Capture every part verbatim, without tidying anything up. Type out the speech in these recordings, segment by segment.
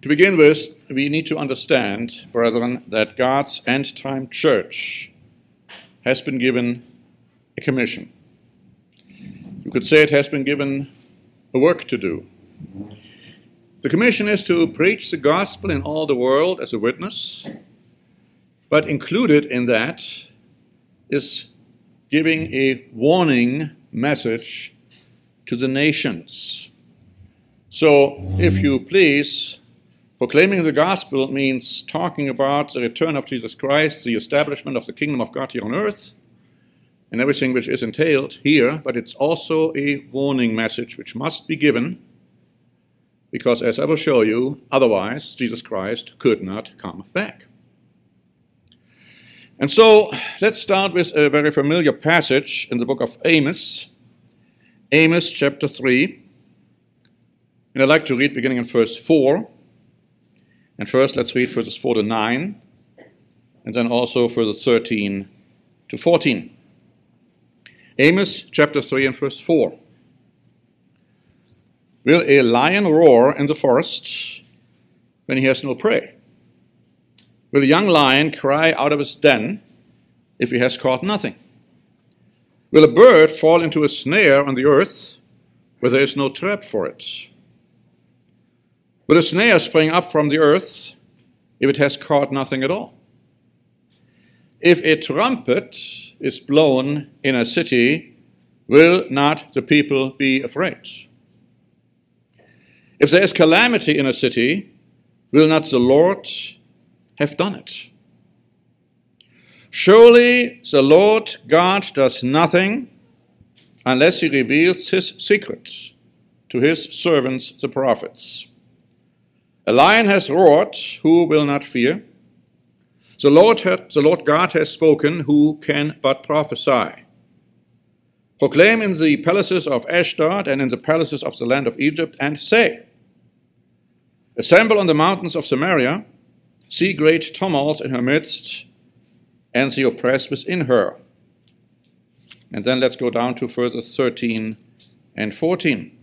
To begin with, we need to understand, brethren, that God's end-time church has been given a commission. You could say it has been given a work to do. The commission is to preach the gospel in all the world as a witness, but included in that is giving a warning message to the nations. So, if you please, proclaiming the gospel means talking about the return of Jesus Christ, the establishment of the kingdom of God here on earth, and everything which is entailed here, but it's also a warning message which must be given, because as I will show you, otherwise Jesus Christ could not come back. And so, let's start with a very familiar passage in the book of Amos, Amos chapter three, and I'd like to read beginning in verse four. And first, let's read verses four to nine, and then also verses thirteen to fourteen. Amos chapter three and verse four. Will a lion roar in the forest when he has no prey? Will a young lion cry out of his den if he has caught nothing? Will a bird fall into a snare on the earth where there is no trap for it? Will a snare spring up from the earth if it has caught nothing at all? If a trumpet is blown in a city, will not the people be afraid? If there is calamity in a city, will not the Lord have done it? Surely the Lord God does nothing unless he reveals his secrets to his servants, the prophets. A lion has roared, who will not fear? The Lord, had, the Lord God has spoken, who can but prophesy? Proclaim in the palaces of Ashdod and in the palaces of the land of Egypt, and say, assemble on the mountains of Samaria, see great tumults in her midst, and the oppressed within her. And then let's go down to verses thirteen and fourteen.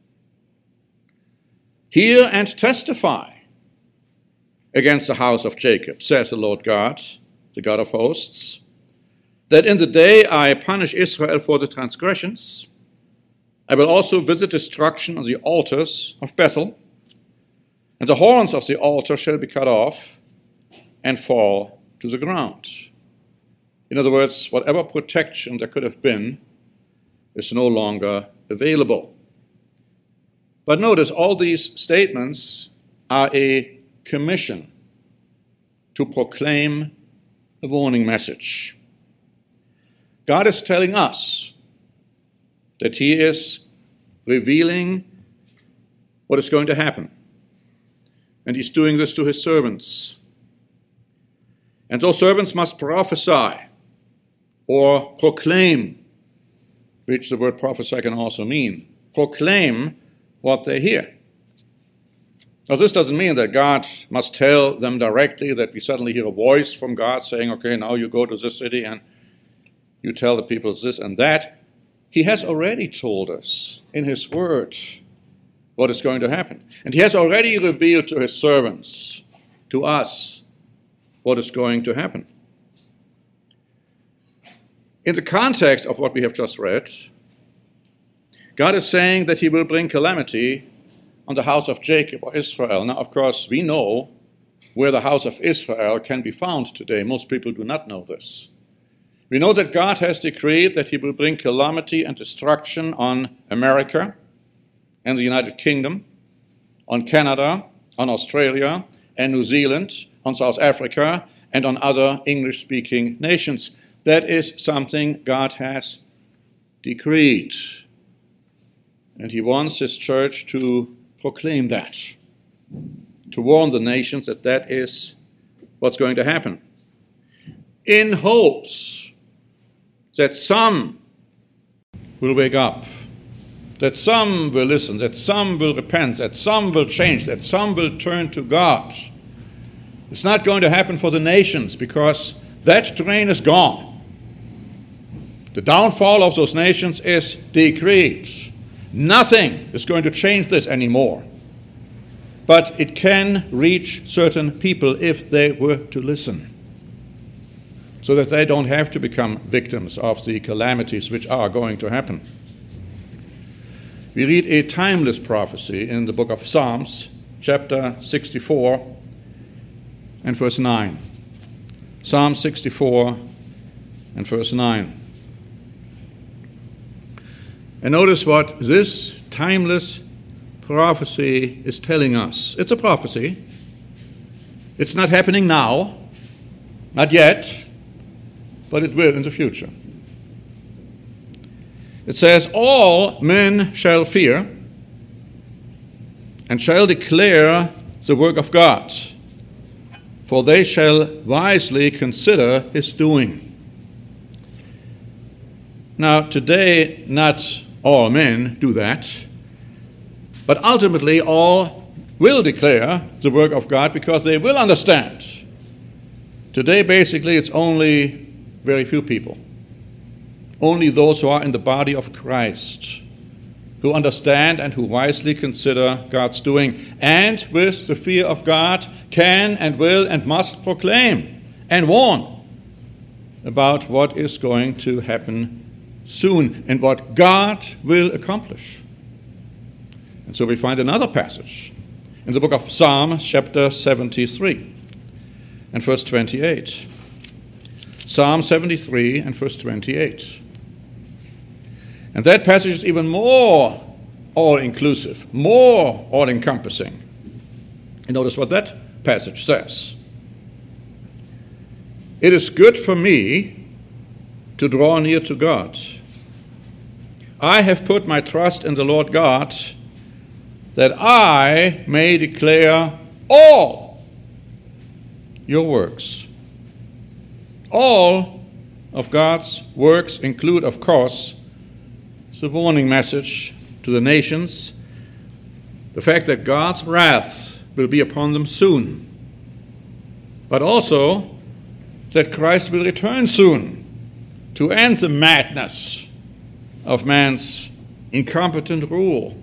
Hear and testify against the house of Jacob, says the Lord God, the God of hosts, that in the day I punish Israel for the transgressions, I will also visit destruction on the altars of Bethel, and the horns of the altar shall be cut off and fall to the ground. In other words, whatever protection there could have been is no longer available. But notice, all these statements are a commission to proclaim a warning message. God is telling us that he is revealing what is going to happen. And he's doing this to his servants. And those servants must prophesy or proclaim, which the word prophesy can also mean. Proclaim what they hear. Now, this doesn't mean that God must tell them directly, that we suddenly hear a voice from God saying, okay, now you go to this city and you tell the people this and that. He has already told us in his word what is going to happen. And he has already revealed to his servants, to us, what is going to happen. In the context of what we have just read, God is saying that he will bring calamity on the house of Jacob or Israel. Now, of course, we know where the house of Israel can be found today. Most people do not know this. We know that God has decreed that he will bring calamity and destruction on America and the United Kingdom, on Canada, on Australia and New Zealand, on South Africa, and on other English-speaking nations. That is something God has decreed. And he wants his church to proclaim that, to warn the nations that that is what's going to happen, in hopes that some will wake up, that some will listen, that some will repent, that some will change, that some will turn to God. It's not going to happen for the nations, because that train is gone. The downfall of those nations is decreed. Nothing is going to change this anymore. but it can reach certain people if they were to listen, so that they don't have to become victims of the calamities which are going to happen. We read a timeless prophecy in the book of Psalms, chapter sixty-four and verse nine. Psalm sixty-four and verse nine. And notice what this timeless prophecy is telling us. It's a prophecy. It's not happening now, not yet, but it will in the future. It says, all men shall fear and shall declare the work of God, for they shall wisely consider his doing. Now, today, not all men do that, but ultimately all will declare the work of God because they will understand. Today, basically, it's only very few people. Only those who are in the body of Christ, who understand and who wisely consider God's doing, and with the fear of God can and will and must proclaim and warn about what is going to happen soon and what God will accomplish. And so we find another passage in the book of Psalms, chapter seventy-three and verse twenty-eight. Psalm seventy-three and verse twenty-eight. And that passage is even more all-inclusive, more all-encompassing. And notice what that passage says. It is good for me to draw near to God. I have put my trust in the Lord God, that I may declare all your works. All of God's works include, of course, the warning message to the nations, the fact that God's wrath will be upon them soon, but also that Christ will return soon to end the madness of man's incompetent rule.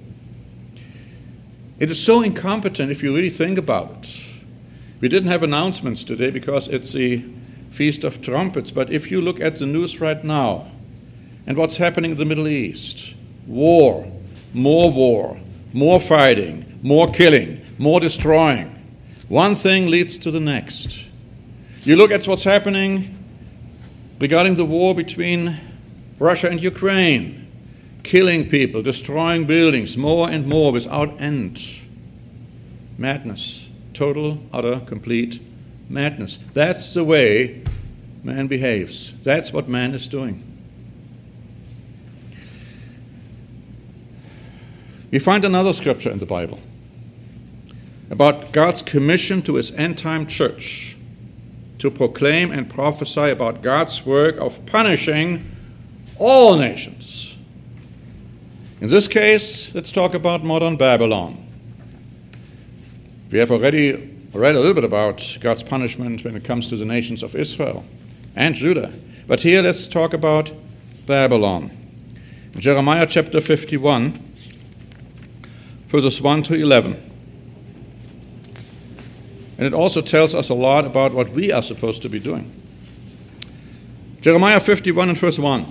It is so incompetent if you really think about it. We didn't have announcements today because it's the Feast of Trumpets, but if you look at the news right now and what's happening in the Middle East, war, more war, more fighting, more killing, more destroying, one thing leads to the next. You look at what's happening regarding the war between Russia and Ukraine, killing people, destroying buildings, more and more without end. Madness, total, utter, complete madness. That's the way man behaves. That's what man is doing. We find another scripture in the Bible about God's commission to his end-time church to proclaim and prophesy about God's work of punishing all nations. In this case, let's talk about modern Babylon. We have already read a little bit about God's punishment when it comes to the nations of Israel and Judah. But here let's talk about Babylon. In Jeremiah chapter fifty-one, verses one to eleven. And it also tells us a lot about what we are supposed to be doing. Jeremiah fifty-one and verse one.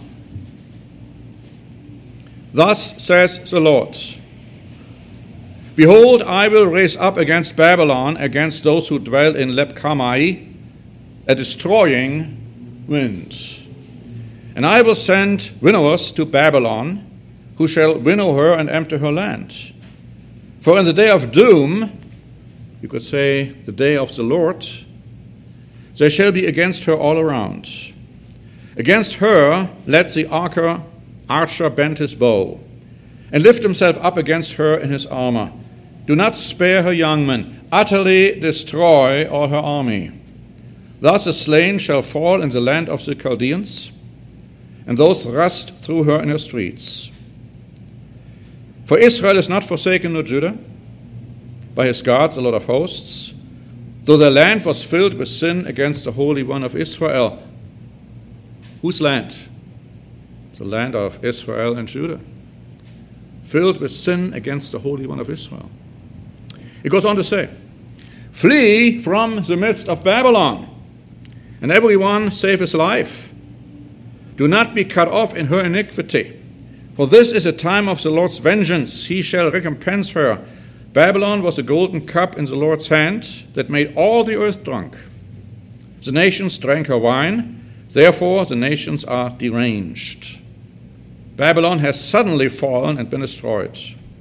Thus says the Lord, behold, I will raise up against Babylon, against those who dwell in Leb-Kamai, a destroying wind. And I will send winnowers to Babylon, who shall winnow her and empty her land. For in the day of doom, you could say the day of the Lord, they shall be against her all around. Against her let the archer, archer bend his bow, and lift himself up against her in his armor. Do not spare her young men, utterly destroy all her army. Thus the slain shall fall in the land of the Chaldeans, and those thrust through her in her streets. For Israel is not forsaken, nor Judah, by his God, the Lord of hosts, though the land was filled with sin against the Holy One of Israel. Whose land? The land of Israel and Judah. Filled with sin against the Holy One of Israel. It goes on to say, flee from the midst of Babylon, and everyone save his life. Do not be cut off in her iniquity, for this is a time of the Lord's vengeance. He shall recompense her. Babylon was a golden cup in the Lord's hand that made all the earth drunk. The nations drank her wine, therefore the nations are deranged. Babylon has suddenly fallen and been destroyed.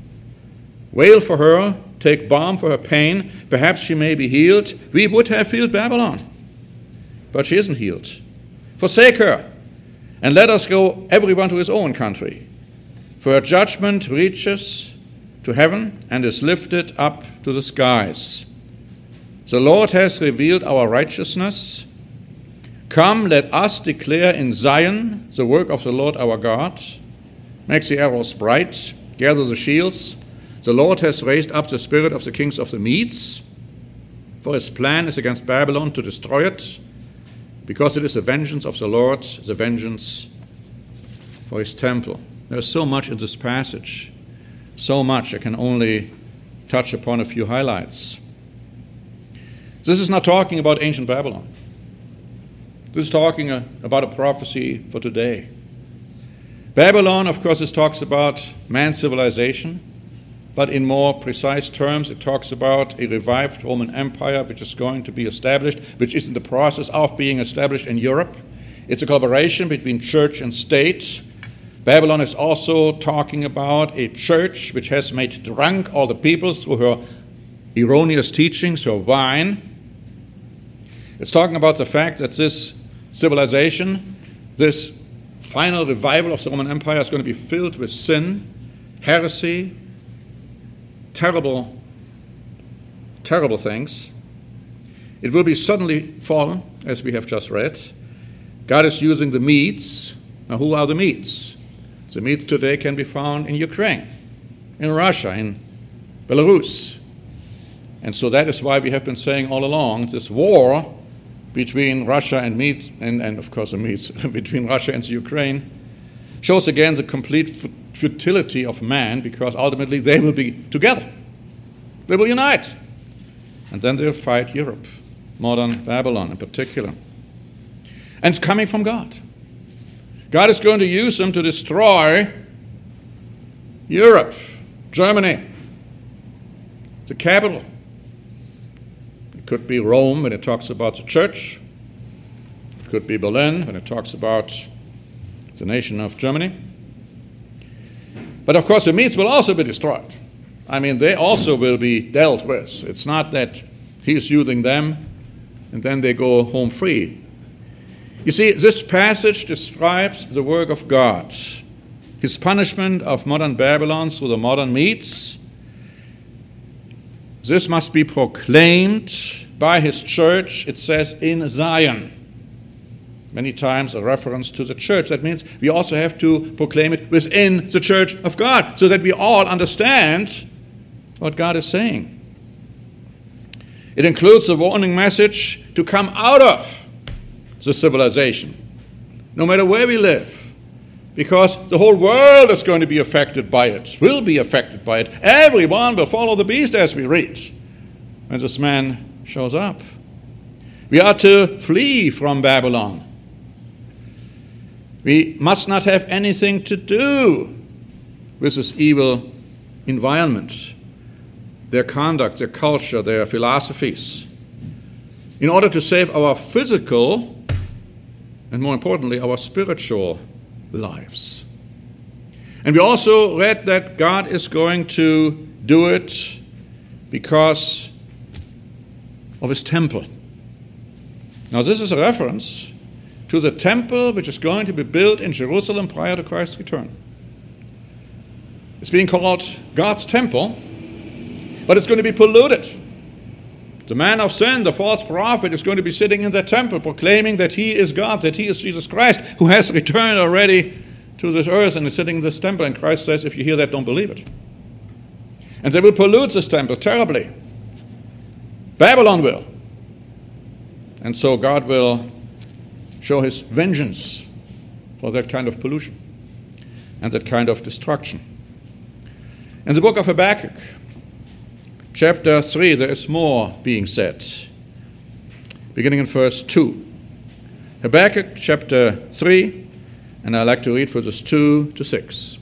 Wail for her, take balm for her pain, perhaps she may be healed. We would have healed Babylon, but she isn't healed. Forsake her, and let us go everyone to his own country. For her judgment reaches to heaven and is lifted up to the skies. The Lord has revealed our righteousness. Come, let us declare in Zion the work of the Lord our God. Make the arrows bright, gather the shields. The Lord has raised up the spirit of the kings of the Medes, for his plan is against Babylon to destroy it, because it is the vengeance of the Lord, the vengeance for his temple. There's so much in this passage, so much I can only touch upon a few highlights. This is not talking about ancient Babylon. This is talking uh, about a prophecy for today. Babylon, of course, this talks about man's civilization, but in more precise terms, it talks about a revived Roman Empire which is going to be established, which is in the process of being established in Europe. It's a collaboration between church and state. Babylon is also talking about a church which has made drunk all the people through her erroneous teachings, her wine. It's talking about the fact that this civilization, this final revival of the Roman Empire is going to be filled with sin, heresy, terrible, terrible things. It will be suddenly fallen, as we have just read. God is using the Medes. Now, who are the Medes? The Medes today can be found in Ukraine, in Russia, in Belarus. And so that is why we have been saying all along, this war between Russia and Medes, and, and of course the Medes, between Russia and the Ukraine, shows again the complete futility of man, because ultimately they will be together. They will unite. And then they'll fight Europe, modern Babylon in particular. And it's coming from God. God is going to use them to destroy Europe, Germany, the capital. It could be Rome when it talks about the church. It could be Berlin when it talks about the nation of Germany. But of course the Medes will also be destroyed. I mean, they also will be dealt with. It's not that he's using them and then they go home free. You see, this passage describes the work of God, his punishment of modern Babylon through the modern Medes. This must be proclaimed by his church, it says, in Zion. Many times a reference to the church. That means we also have to proclaim it within the church of God, so that we all understand what God is saying. It includes a warning message to come out of the civilization, no matter where we live, because the whole world is going to be affected by it, will be affected by it. Everyone will follow the beast, as we read, when this man shows up. We are to flee from Babylon. We must not have anything to do with this evil environment, their conduct, their culture, their philosophies, in order to save our physical and, more importantly, our spiritual lives. And we also read that God is going to do it because of his temple. Now, this is a reference to the temple which is going to be built in Jerusalem prior to Christ's return. It's being called God's temple, but it's going to be polluted. The man of sin, the false prophet, is going to be sitting in that temple proclaiming that he is God, that he is Jesus Christ, who has returned already to this earth and is sitting in this temple. And Christ says, if you hear that, don't believe it. And they will pollute this temple terribly. Babylon will. And so God will show his vengeance for that kind of pollution and that kind of destruction. In the book of Habakkuk, chapter three, there is more being said, beginning in verse two. Habakkuk chapter three, and I'd like to read verses two to six.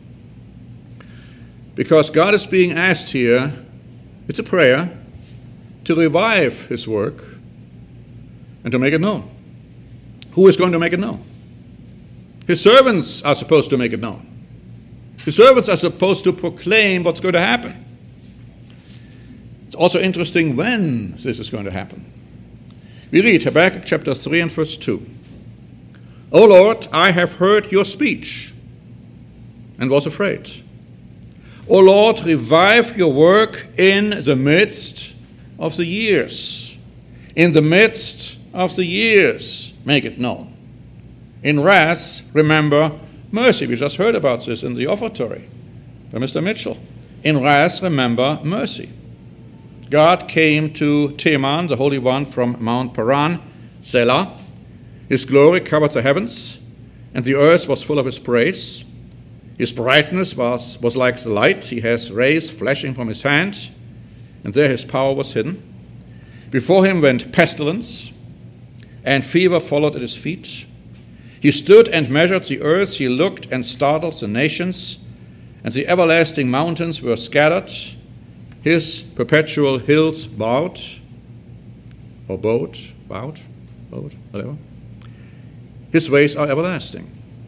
Because God is being asked here, it's a prayer, to revive his work and to make it known. Who is going to make it known? His servants are supposed to make it known. His servants are supposed to proclaim what's going to happen. It's also interesting when this is going to happen. We read Habakkuk chapter three and verse two. O Lord, I have heard your speech and was afraid. O Lord, revive your work in the midst of the years. In the midst of the years, make it known. In wrath, remember mercy. We just heard about this in the offertory by Mister Mitchell. In wrath, remember mercy. God came to Teman, the Holy One, from Mount Paran, Selah. His glory covered the heavens, and the earth was full of his praise. His brightness was, was like the light. He has rays flashing from his hand, and there his power was hidden. Before him went pestilence, and fever followed at his feet. He stood and measured the earth. He looked and startled the nations, and the everlasting mountains were scattered. His perpetual hills bowed, or bowed, bowed, bowed, whatever. His ways are everlasting.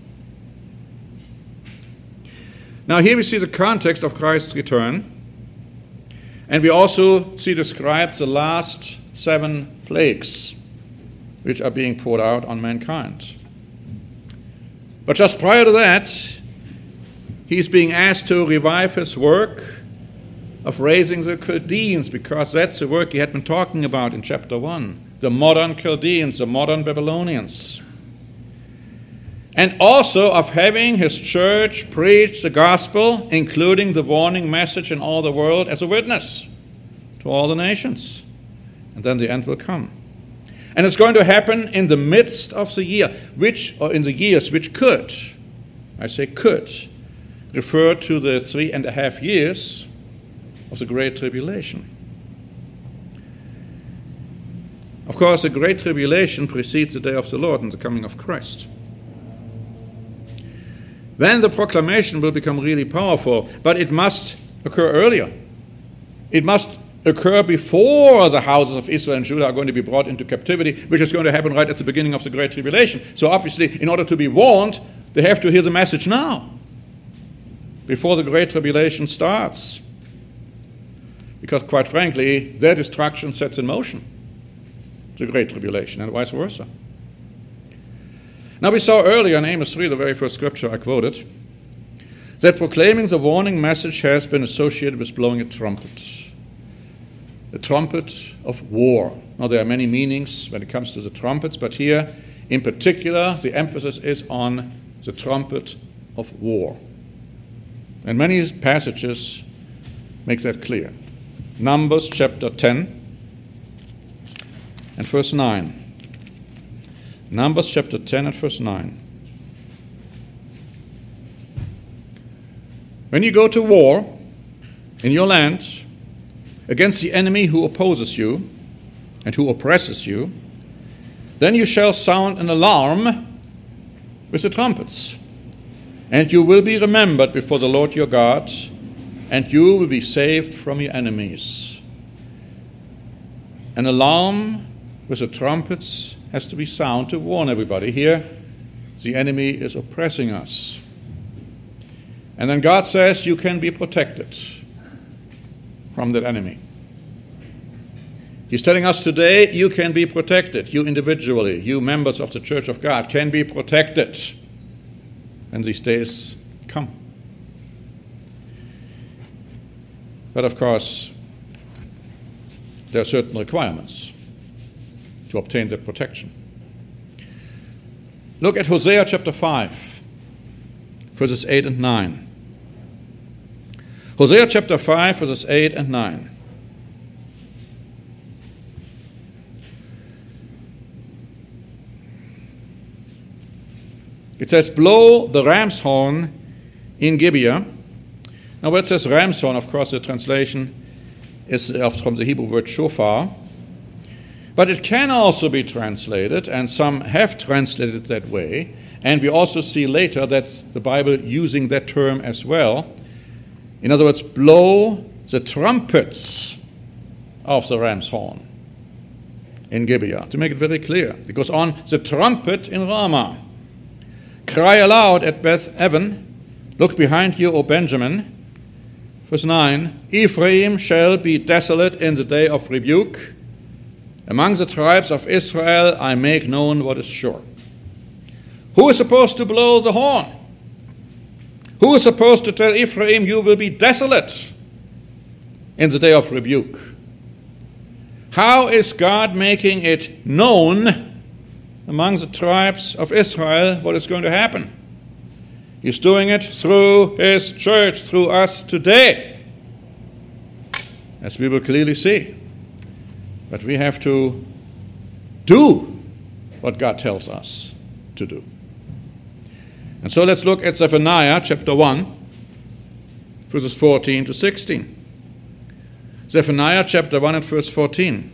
Now here we see the context of Christ's return, and we also see described the last seven plagues which are being poured out on mankind. But just prior to that, he's being asked to revive his work of raising the Chaldeans, because that's the work he had been talking about in chapter one, the modern Chaldeans, the modern Babylonians. And also of having his church preach the gospel, including the warning message in all the world as a witness to all the nations. And then the end will come. And it's going to happen in the midst of the year, which, or in the years which could, I say could, refer to the three and a half years of the Great Tribulation. Of course, the Great Tribulation precedes the day of the Lord and the coming of Christ. Then the proclamation will become really powerful, but it must occur earlier. It must occur before the houses of Israel and Judah are going to be brought into captivity, which is going to happen right at the beginning of the Great Tribulation. So obviously, in order to be warned, they have to hear the message now, before the Great Tribulation starts. Because quite frankly, their destruction sets in motion the Great Tribulation, and vice versa. Now we saw earlier in Amos three, the very first scripture I quoted, that proclaiming the warning message has been associated with blowing a trumpet. The trumpet of war. Now, there are many meanings when it comes to the trumpets, but here, in particular, the emphasis is on the trumpet of war. And many passages make that clear. Numbers chapter ten and verse nine. Numbers chapter ten and verse nine. When you go to war in your land against the enemy who opposes you and who oppresses you, then you shall sound an alarm with the trumpets, and you will be remembered before the Lord your God, and you will be saved from your enemies. An alarm with the trumpets has to be sound to warn everybody. Here, the enemy is oppressing us. And then God says you can be protected from that enemy. He's telling us today you can be protected. You individually, you members of the Church of God, can be protected when these days come. But of course, there are certain requirements to obtain that protection. Look at Hosea chapter five, verses eight and nine. Hosea chapter five, verses eight and nine. It says, blow the ram's horn in Gibeah. Now, where it says ram's horn, of course, the translation is from the Hebrew word shofar. But it can also be translated, and some have translated it that way. And we also see later that's the Bible using that term as well. In other words, blow the trumpets of the ram's horn in Gibeah, to make it very clear. It goes on, the trumpet in Ramah. Cry aloud at Beth Aven. Look behind you, O Benjamin. Verse nine, Ephraim shall be desolate in the day of rebuke. Among the tribes of Israel I make known what is sure. Who is supposed to blow the horn? Who is supposed to tell Ephraim, you will be desolate in the day of rebuke? How is God making it known among the tribes of Israel what is going to happen? He's doing it through his church, through us today, as we will clearly see. But we have to do what God tells us to do. And so let's look at Zephaniah chapter one, verses fourteen to sixteen. Zephaniah chapter one and verse fourteen.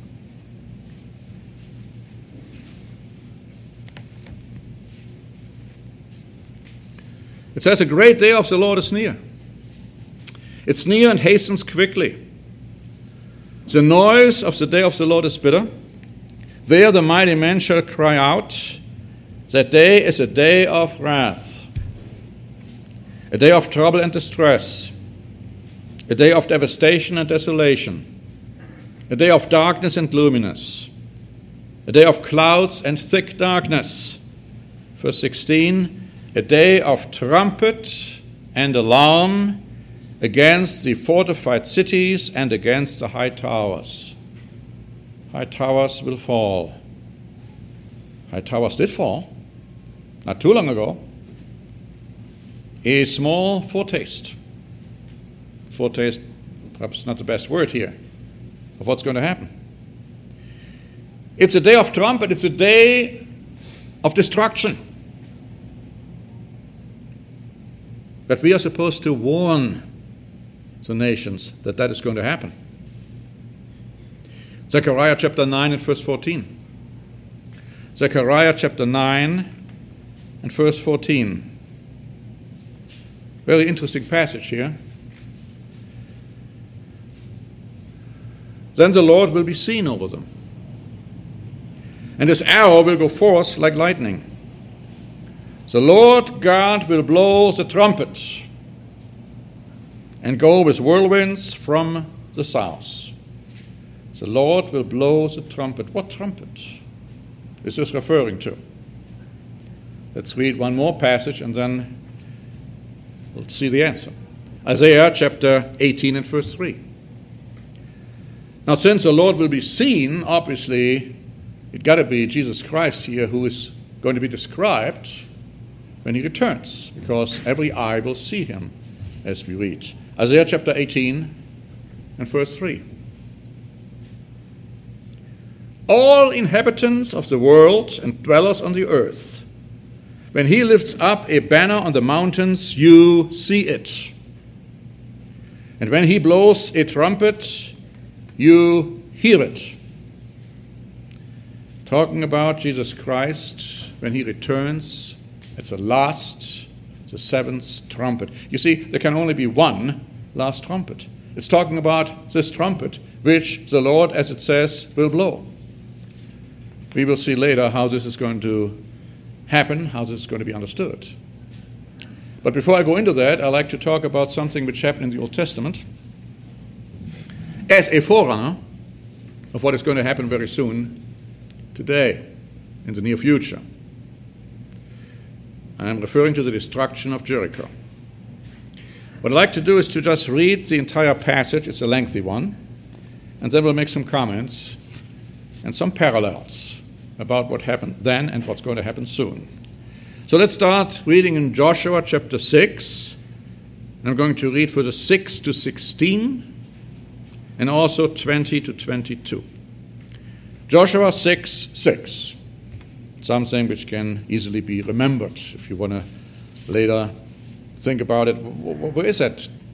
It says, a great day of the Lord is near. It's near and hastens quickly. The noise of the day of the Lord is bitter. There the mighty men shall cry out. That day is a day of wrath, a day of trouble and distress, a day of devastation and desolation, a day of darkness and gloominess, a day of clouds and thick darkness. Verse sixteen, a day of trumpet and alarm against the fortified cities and against the high towers. High towers will fall. High towers did fall, not too long ago. A small foretaste. Foretaste, perhaps not the best word here, of what's going to happen. It's a day of trumpet. It's a day of destruction. But we are supposed to warn the nations that that is going to happen. Zechariah chapter nine and verse fourteen. Zechariah chapter nine and verse fourteen. Very interesting passage here. Then the Lord will be seen over them, and his arrow will go forth like lightning. The Lord God will blow the trumpet and go with whirlwinds from the south. The Lord will blow the trumpet. What trumpet is this referring to? Let's read one more passage and then we'll see the answer. Isaiah chapter eighteen and verse three. Now, since the Lord will be seen, obviously, it got to be Jesus Christ here who is going to be described when he returns, because every eye will see him, as we read. Isaiah chapter eighteen and verse three. All inhabitants of the world and dwellers on the earth, when he lifts up a banner on the mountains, you see it. And when he blows a trumpet, you hear it. Talking about Jesus Christ when he returns, it's the last, the seventh trumpet. You see, there can only be one last trumpet. It's talking about this trumpet, which the Lord, as it says, will blow. We will see later how this is going to happen, how this is going to be understood. But before I go into that, I'd like to talk about something which happened in the Old Testament as a forerunner of what is going to happen very soon today, in the near future. I am referring to the destruction of Jericho. What I'd like to do is to just read the entire passage. It's a lengthy one. And then we'll make some comments and some parallels about what happened then and what's going to happen soon. So let's start reading in Joshua chapter six. I'm going to read verses six to sixteen and also twenty to twenty-two. Joshua six six. Something which can easily be remembered if you want to later think about it. Where is that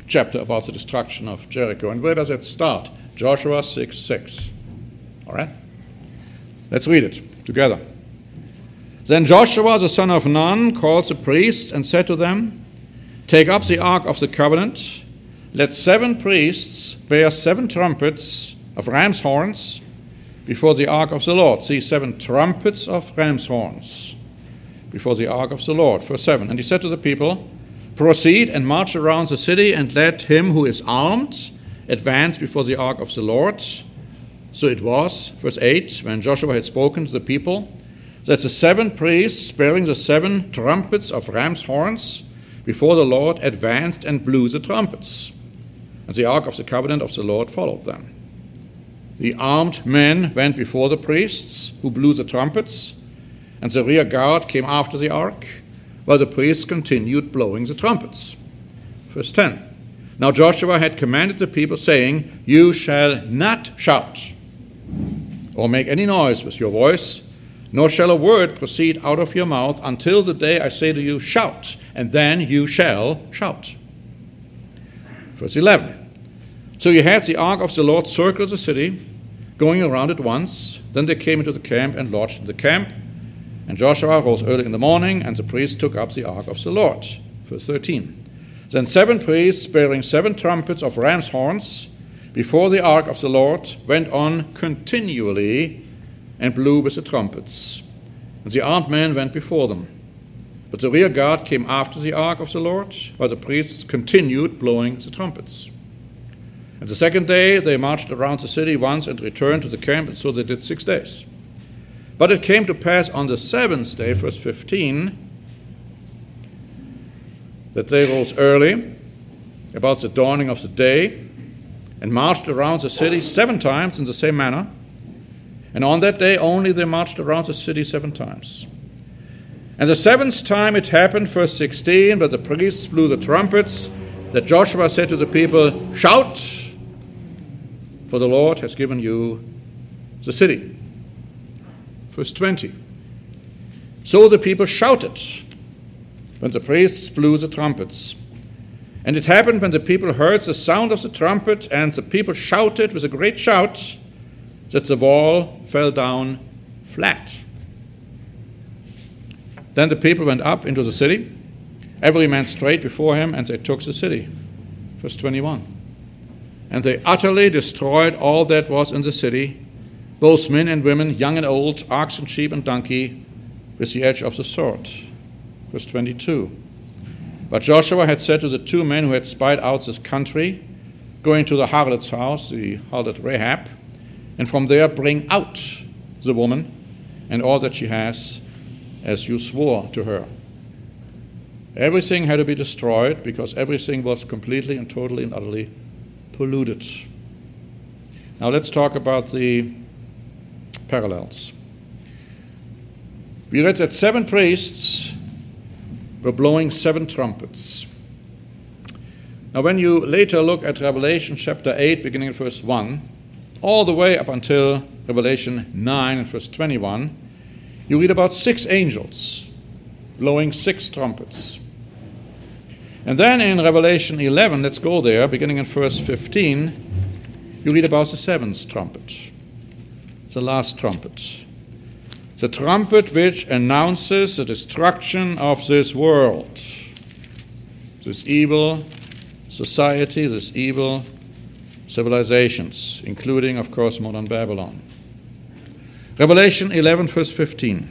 chapter about the destruction of Jericho. And where does it start? Joshua six six. All right? Let's read it together. Then Joshua the son of Nun called the priests and said to them, "Take up the ark of the covenant. Let seven priests bear seven trumpets of ram's horns before the ark of the Lord." See, seven trumpets of ram's horns before the ark of the Lord. Verse seven. And he said to the people, "Proceed and march around the city, and let him who is armed advance before the ark of the Lord." So it was, verse eight, when Joshua had spoken to the people, that the seven priests bearing the seven trumpets of ram's horns before the Lord advanced and blew the trumpets. And the ark of the covenant of the Lord followed them. The armed men went before the priests, who blew the trumpets, and the rear guard came after the ark, while the priests continued blowing the trumpets. Verse ten. Now Joshua had commanded the people, saying, "You shall not shout or make any noise with your voice, nor shall a word proceed out of your mouth until the day I say to you, shout, and then you shall shout." Verse eleven. So you had the ark of the Lord circle the city, going around it once. Then they came into the camp and lodged in the camp. And Joshua rose early in the morning, and the priests took up the ark of the Lord. Verse thirteen. Then seven priests, bearing seven trumpets of ram's horns, before the ark of the Lord, went on continually and blew with the trumpets. And the armed men went before them. But the rear guard came after the ark of the Lord, while the priests continued blowing the trumpets. And the second day they marched around the city once and returned to the camp, and so they did six days. But it came to pass on the seventh day, verse fifteen, that they rose early, about the dawning of the day, and marched around the city seven times in the same manner. And on that day only they marched around the city seven times. And the seventh time it happened, verse sixteen, that the priests blew the trumpets, that Joshua said to the people, "Shout, for the Lord has given you the city." Verse twenty. So the people shouted when the priests blew the trumpets. And it happened when the people heard the sound of the trumpet, and the people shouted with a great shout, that the wall fell down flat. Then the people went up into the city, every man straight before him, and they took the city. Verse twenty-one. And they utterly destroyed all that was in the city, both men and women, young and old, ox and sheep and donkey, with the edge of the sword. Verse twenty-two. But Joshua had said to the two men who had spied out this country, "Go to the harlot's house," the harlot Rahab, "and from there bring out the woman and all that she has, as you swore to her." Everything had to be destroyed because everything was completely and totally and utterly polluted. Now let's talk about the parallels. We read that seven priests were blowing seven trumpets. Now when you later look at Revelation chapter eight, beginning at verse one, all the way up until Revelation nine and verse twenty-one, you read about six angels blowing six trumpets. And then in Revelation eleven, let's go there, beginning in verse fifteen, you read about the seventh trumpet, the last trumpet. The trumpet which announces the destruction of this world, this evil society, this evil civilizations, including, of course, modern Babylon. Revelation eleven, verse fifteen.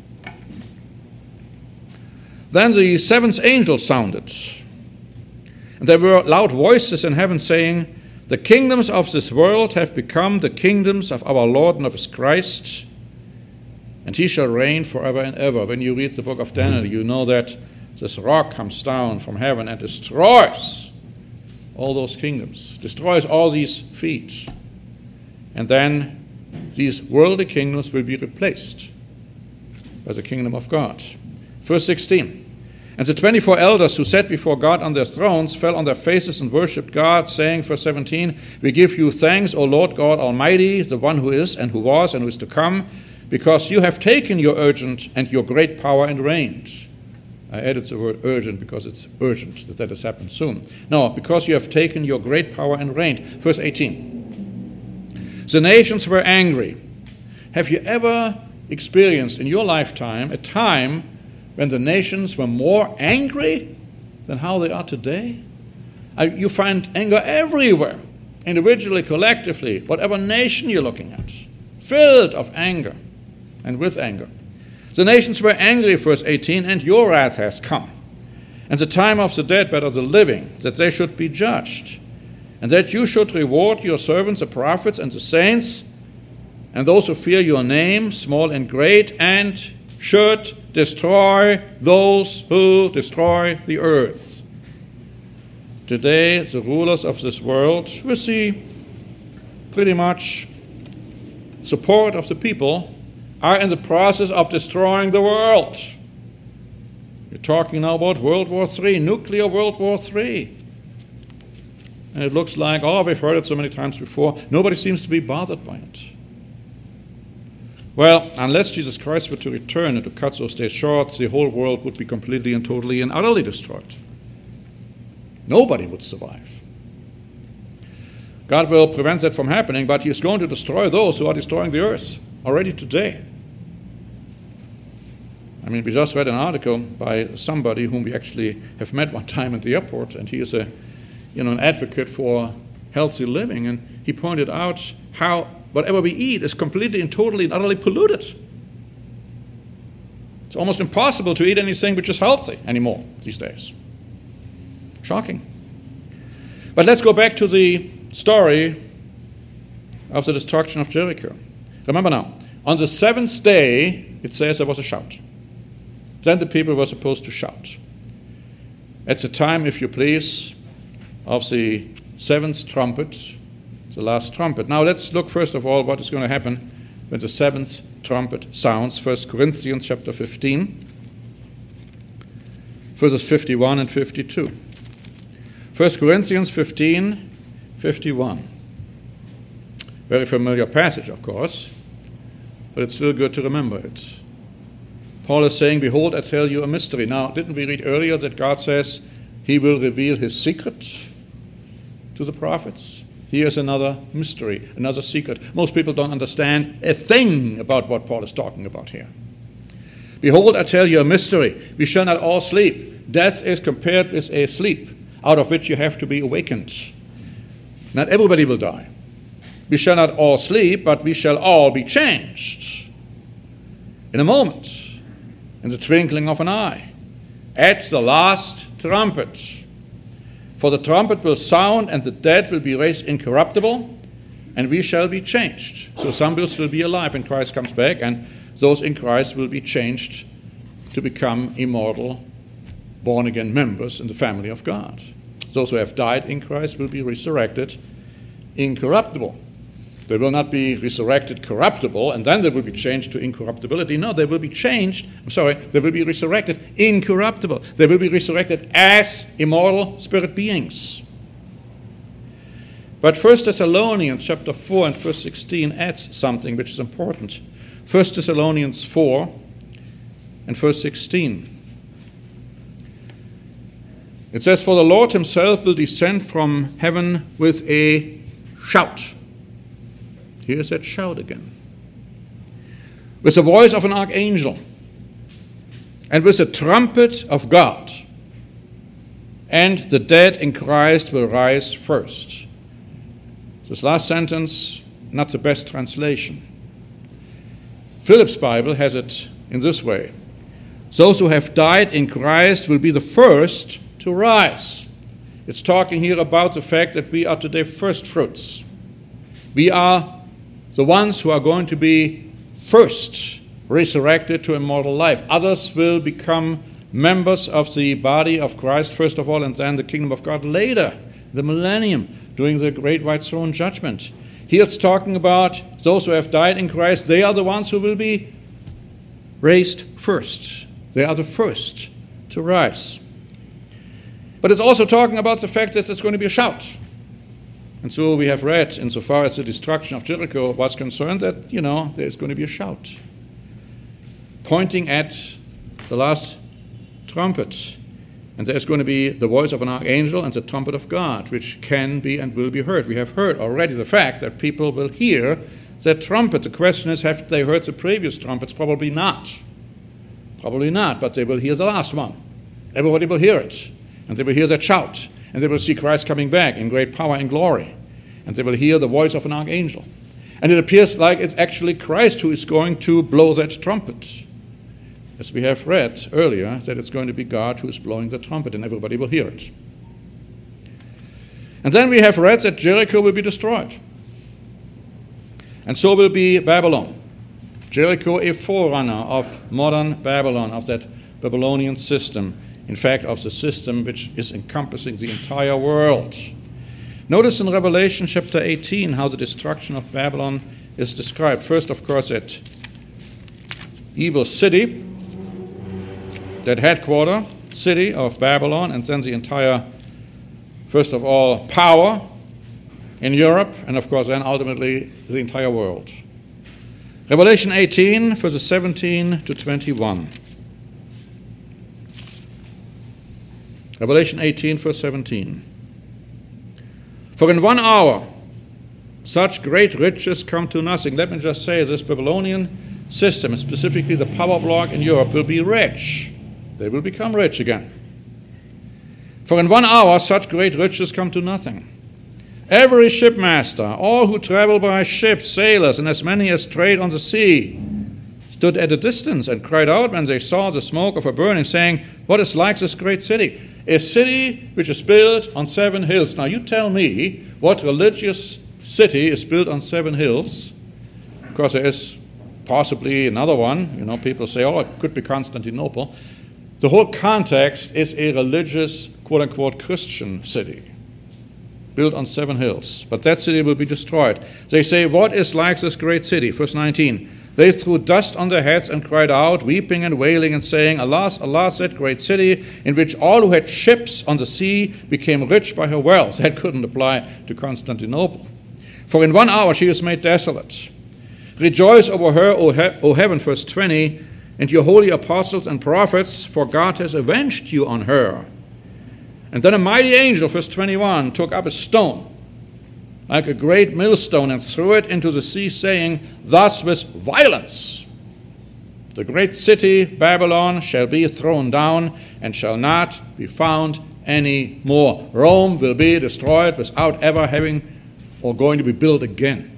Then the seventh angel sounded, and there were loud voices in heaven saying, "The kingdoms of this world have become the kingdoms of our Lord and of his Christ, and he shall reign forever and ever." When you read the book of Daniel, you know that this rock comes down from heaven and destroys all those kingdoms, destroys all these feet. And then these worldly kingdoms will be replaced by the kingdom of God. Verse sixteen. And the twenty-four elders who sat before God on their thrones fell on their faces and worshipped God, saying, verse seventeen, "We give you thanks, O Lord God Almighty, the one who is and who was and who is to come, because you have taken your urgent and your great power and reigned. I added the word urgent because it's urgent that that has happened soon. No, because you have taken your great power and reigned. Verse eighteen. The nations were angry. Have you ever experienced in your lifetime a time when the nations were more angry than how they are today? You find anger everywhere, individually, collectively, whatever nation you're looking at, filled of anger and with anger. The nations were angry, verse eighteen, and your wrath has come, and the time of the dead, but of the living, that they should be judged, and that you should reward your servants, the prophets and the saints, and those who fear your name, small and great, and should destroy those who destroy the earth. Today, the rulers of this world, with the pretty much support of the people, are in the process of destroying the world. You're talking now about World War Three, nuclear World War Three. And it looks like, oh, we've heard it so many times before, nobody seems to be bothered by it. Well, unless Jesus Christ were to return and to cut those days short, the whole world would be completely and totally and utterly destroyed. Nobody would survive. God will prevent that from happening, but He is going to destroy those who are destroying the earth already today. I mean, we just read an article by somebody whom we actually have met one time at the airport, and he is a, you know, an advocate for healthy living, and he pointed out how whatever we eat is completely and totally and utterly polluted. It's almost impossible to eat anything which is healthy anymore these days. Shocking. But let's go back to the story of the destruction of Jericho. Remember now, on the seventh day, it says there was a shout. Then the people were supposed to shout. At the time, if you please, of the seventh trumpet, the last trumpet. Now let's look first of all what is going to happen when the seventh trumpet sounds. First Corinthians chapter fifteen, verses fifty-one and fifty-two. First Corinthians fifteen, fifty-one. Very familiar passage, of course, but it's still good to remember it. Paul is saying, behold, I tell you a mystery. Now, didn't we read earlier that God says He will reveal His secret to the prophets? Here's another mystery, another secret. Most people don't understand a thing about what Paul is talking about here. Behold, I tell you a mystery. We shall not all sleep. Death is compared with a sleep, out of which you have to be awakened. Not everybody will die. We shall not all sleep, but we shall all be changed. In a moment, in the twinkling of an eye, at the last trumpet. For the trumpet will sound, and the dead will be raised incorruptible, and we shall be changed. So some will still be alive when Christ comes back, and those in Christ will be changed to become immortal, born-again members in the family of God. Those who have died in Christ will be resurrected incorruptible. They will not be resurrected corruptible, and then they will be changed to incorruptibility. No, they will be changed, I'm sorry, they will be resurrected incorruptible. They will be resurrected as immortal spirit beings. But First Thessalonians chapter four and verse sixteen adds something which is important. First Thessalonians four and verse sixteen. It says, for the Lord Himself will descend from heaven with a shout. Here's that shout again. With the voice of an archangel, and with the trumpet of God, and the dead in Christ will rise first. This last sentence, not the best translation. Philip's Bible has it in this way. Those who have died in Christ will be the first to rise. It's talking here about the fact that we are today first fruits. We are the ones who are going to be first resurrected to immortal life. Others will become members of the body of Christ, first of all, and then the kingdom of God later, the millennium, during the great white throne judgment. Here it's talking about those who have died in Christ. They are the ones who will be raised first. They are the first to rise. But it's also talking about the fact that there's going to be a shout. And so we have read, insofar as the destruction of Jericho was concerned, that, you know, there's going to be a shout, pointing at the last trumpet. And there's going to be the voice of an archangel and the trumpet of God, which can be and will be heard. We have heard already the fact that people will hear that trumpet. The question is, have they heard the previous trumpets? Probably not. Probably not, but they will hear the last one. Everybody will hear it. And they will hear that shout. And they will see Christ coming back in great power and glory. And they will hear the voice of an archangel. And it appears like it's actually Christ who is going to blow that trumpet. As we have read earlier, that it's going to be God who is blowing the trumpet, and everybody will hear it. And then we have read that Jericho will be destroyed. And so will be Babylon. Jericho, a forerunner of modern Babylon, of that Babylonian system. In fact, of the system which is encompassing the entire world. Notice in Revelation chapter eighteen how the destruction of Babylon is described. First, of course, that evil city, that headquarter city of Babylon, and then the entire, first of all, power in Europe, and of course then ultimately the entire world. Revelation eighteen, verses seventeen to twenty-one. Revelation eighteen, verse seventeen. For in one hour such great riches come to nothing. Let me just say, this Babylonian system, specifically the power block in Europe, will be rich. They will become rich again. For in one hour such great riches come to nothing. Every shipmaster, all who travel by ship, sailors, and as many as trade on the sea, stood at a distance and cried out when they saw the smoke of a burning, saying, what is like this great city? A city which is built on seven hills. Now you tell me what religious city is built on seven hills. Of course, there is possibly another one. You know, people say, oh, it could be Constantinople. The whole context is a religious, quote-unquote, Christian city, built on seven hills. But that city will be destroyed. They say, what is like this great city? Verse nineteen. They threw dust on their heads and cried out, weeping and wailing and saying, alas, alas, that great city, in which all who had ships on the sea became rich by her wealth. That couldn't apply to Constantinople. For in one hour she is made desolate. Rejoice over her, O, he- o heaven, verse twenty, and your holy apostles and prophets, for God has avenged you on her. And then a mighty angel, verse twenty-one, took up a stone, like a great millstone, and threw it into the sea, saying, thus with violence the great city Babylon shall be thrown down, and shall not be found any more. Rome will be destroyed without ever having or going to be built again.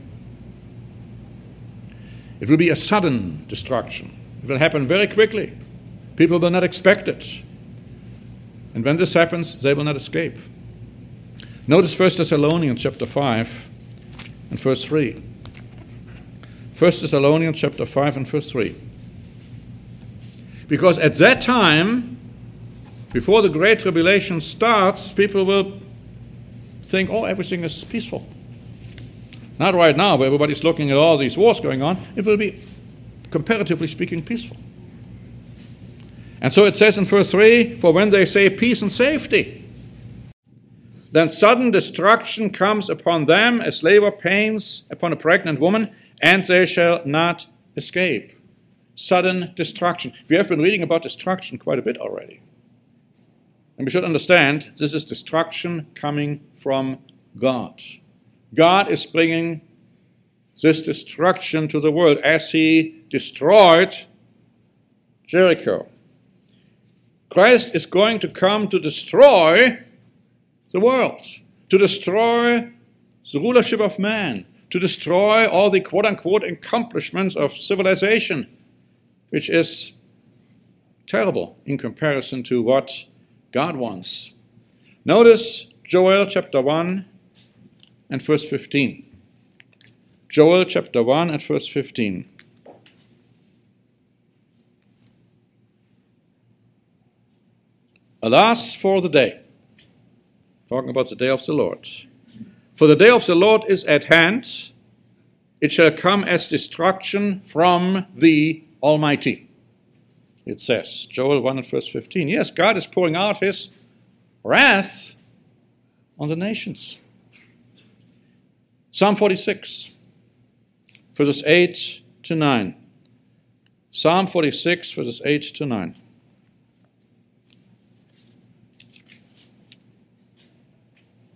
It will be a sudden destruction. It will happen very quickly. People will not expect it. And when this happens, they will not escape. Notice First Thessalonians chapter five and verse three. First Thessalonians chapter five and verse three. Because at that time, before the Great Tribulation starts, people will think, oh, everything is peaceful. Not right now, where everybody's looking at all these wars going on. It will be, comparatively speaking, peaceful. And so it says in verse three, for when they say peace and safety, then sudden destruction comes upon them as labor pains upon a pregnant woman, and they shall not escape. Sudden destruction. We have been reading about destruction quite a bit already. And we should understand, this is destruction coming from God. God is bringing this destruction to the world as he destroyed Jericho. Christ is going to come to destroy the world, to destroy the rulership of man, to destroy all the quote-unquote accomplishments of civilization, which is terrible in comparison to what God wants. Notice Joel chapter one and verse fifteen. Joel chapter one and verse fifteen. Alas for the day, talking about the day of the Lord. For the day of the Lord is at hand, it shall come as destruction from the Almighty. It says, Joel one and verse fifteen. Yes, God is pouring out his wrath on the nations. Psalm forty-six, verses eight to nine. Psalm forty-six, verses eight to nine.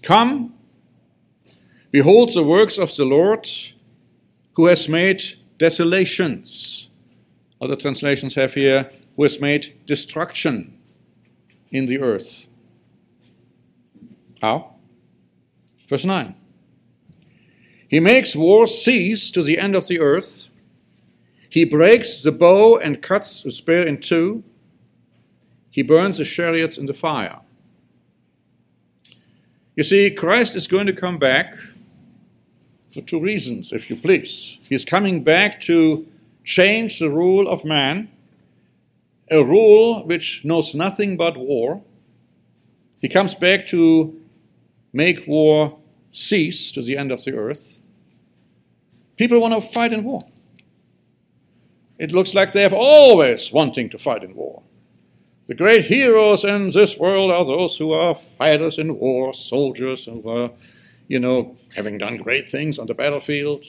Come, behold the works of the Lord, who has made desolations. Other translations have here, who has made destruction in the earth. How? Verse nine. He makes war cease to the end of the earth. He breaks the bow and cuts the spear in two. He burns the chariots in the fire. You see, Christ is going to come back for two reasons, if you please. He's coming back to change the rule of man, a rule which knows nothing but war. He comes back to make war cease to the end of the earth. People want to fight in war. It looks like they have always wanting to fight in war. The great heroes in this world are those who are fighters in war, soldiers who are, you know, having done great things on the battlefield.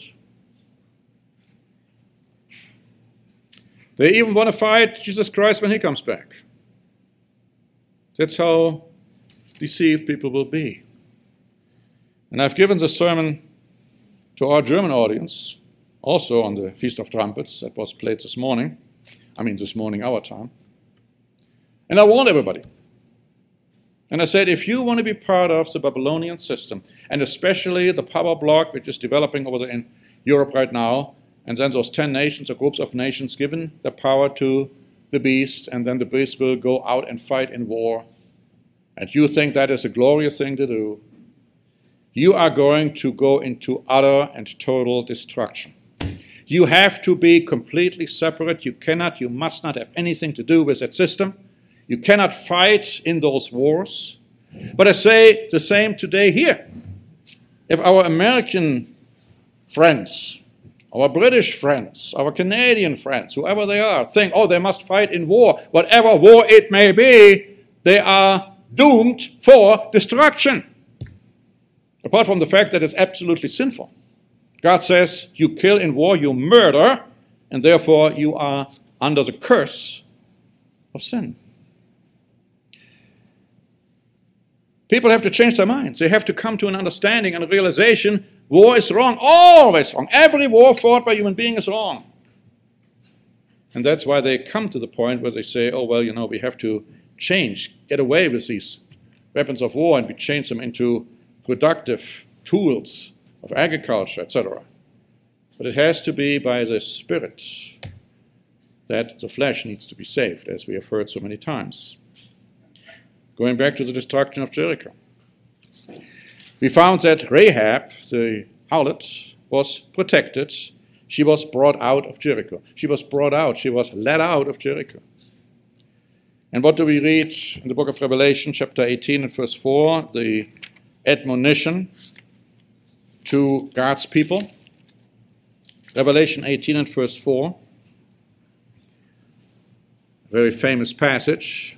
They even want to fight Jesus Christ when he comes back. That's how deceived people will be. And I've given this sermon to our German audience, also on the Feast of Trumpets that was played this morning. I mean, this morning, our time. And I warned everybody. And I said, if you want to be part of the Babylonian system, and especially the power block which is developing over there in Europe right now, and then those ten nations or groups of nations given the power to the beast, and then the beast will go out and fight in war, and you think that is a glorious thing to do, you are going to go into utter and total destruction. You have to be completely separate. You cannot, you must not have anything to do with that system. You cannot fight in those wars. But I say the same today here. If our American friends, our British friends, our Canadian friends, whoever they are, think, oh, they must fight in war, whatever war it may be, they are doomed for destruction. Apart from the fact that it's absolutely sinful. God says you kill in war, you murder, and therefore you are under the curse of sin. People have to change their minds. They have to come to an understanding and a realization war is wrong, always wrong. Every war fought by human beings is wrong. And that's why they come to the point where they say, oh, well, you know, we have to change, get away with these weapons of war, and we change them into productive tools of agriculture, et cetera. But it has to be by the Spirit that the flesh needs to be saved, as we have heard so many times. Going back to the destruction of Jericho. We found that Rahab, the harlot, was protected. She was brought out of Jericho. She was brought out. She was led out of Jericho. And what do we read in the book of Revelation, chapter eighteen and verse four? The admonition to God's people. Revelation eighteen and verse four. Very famous passage.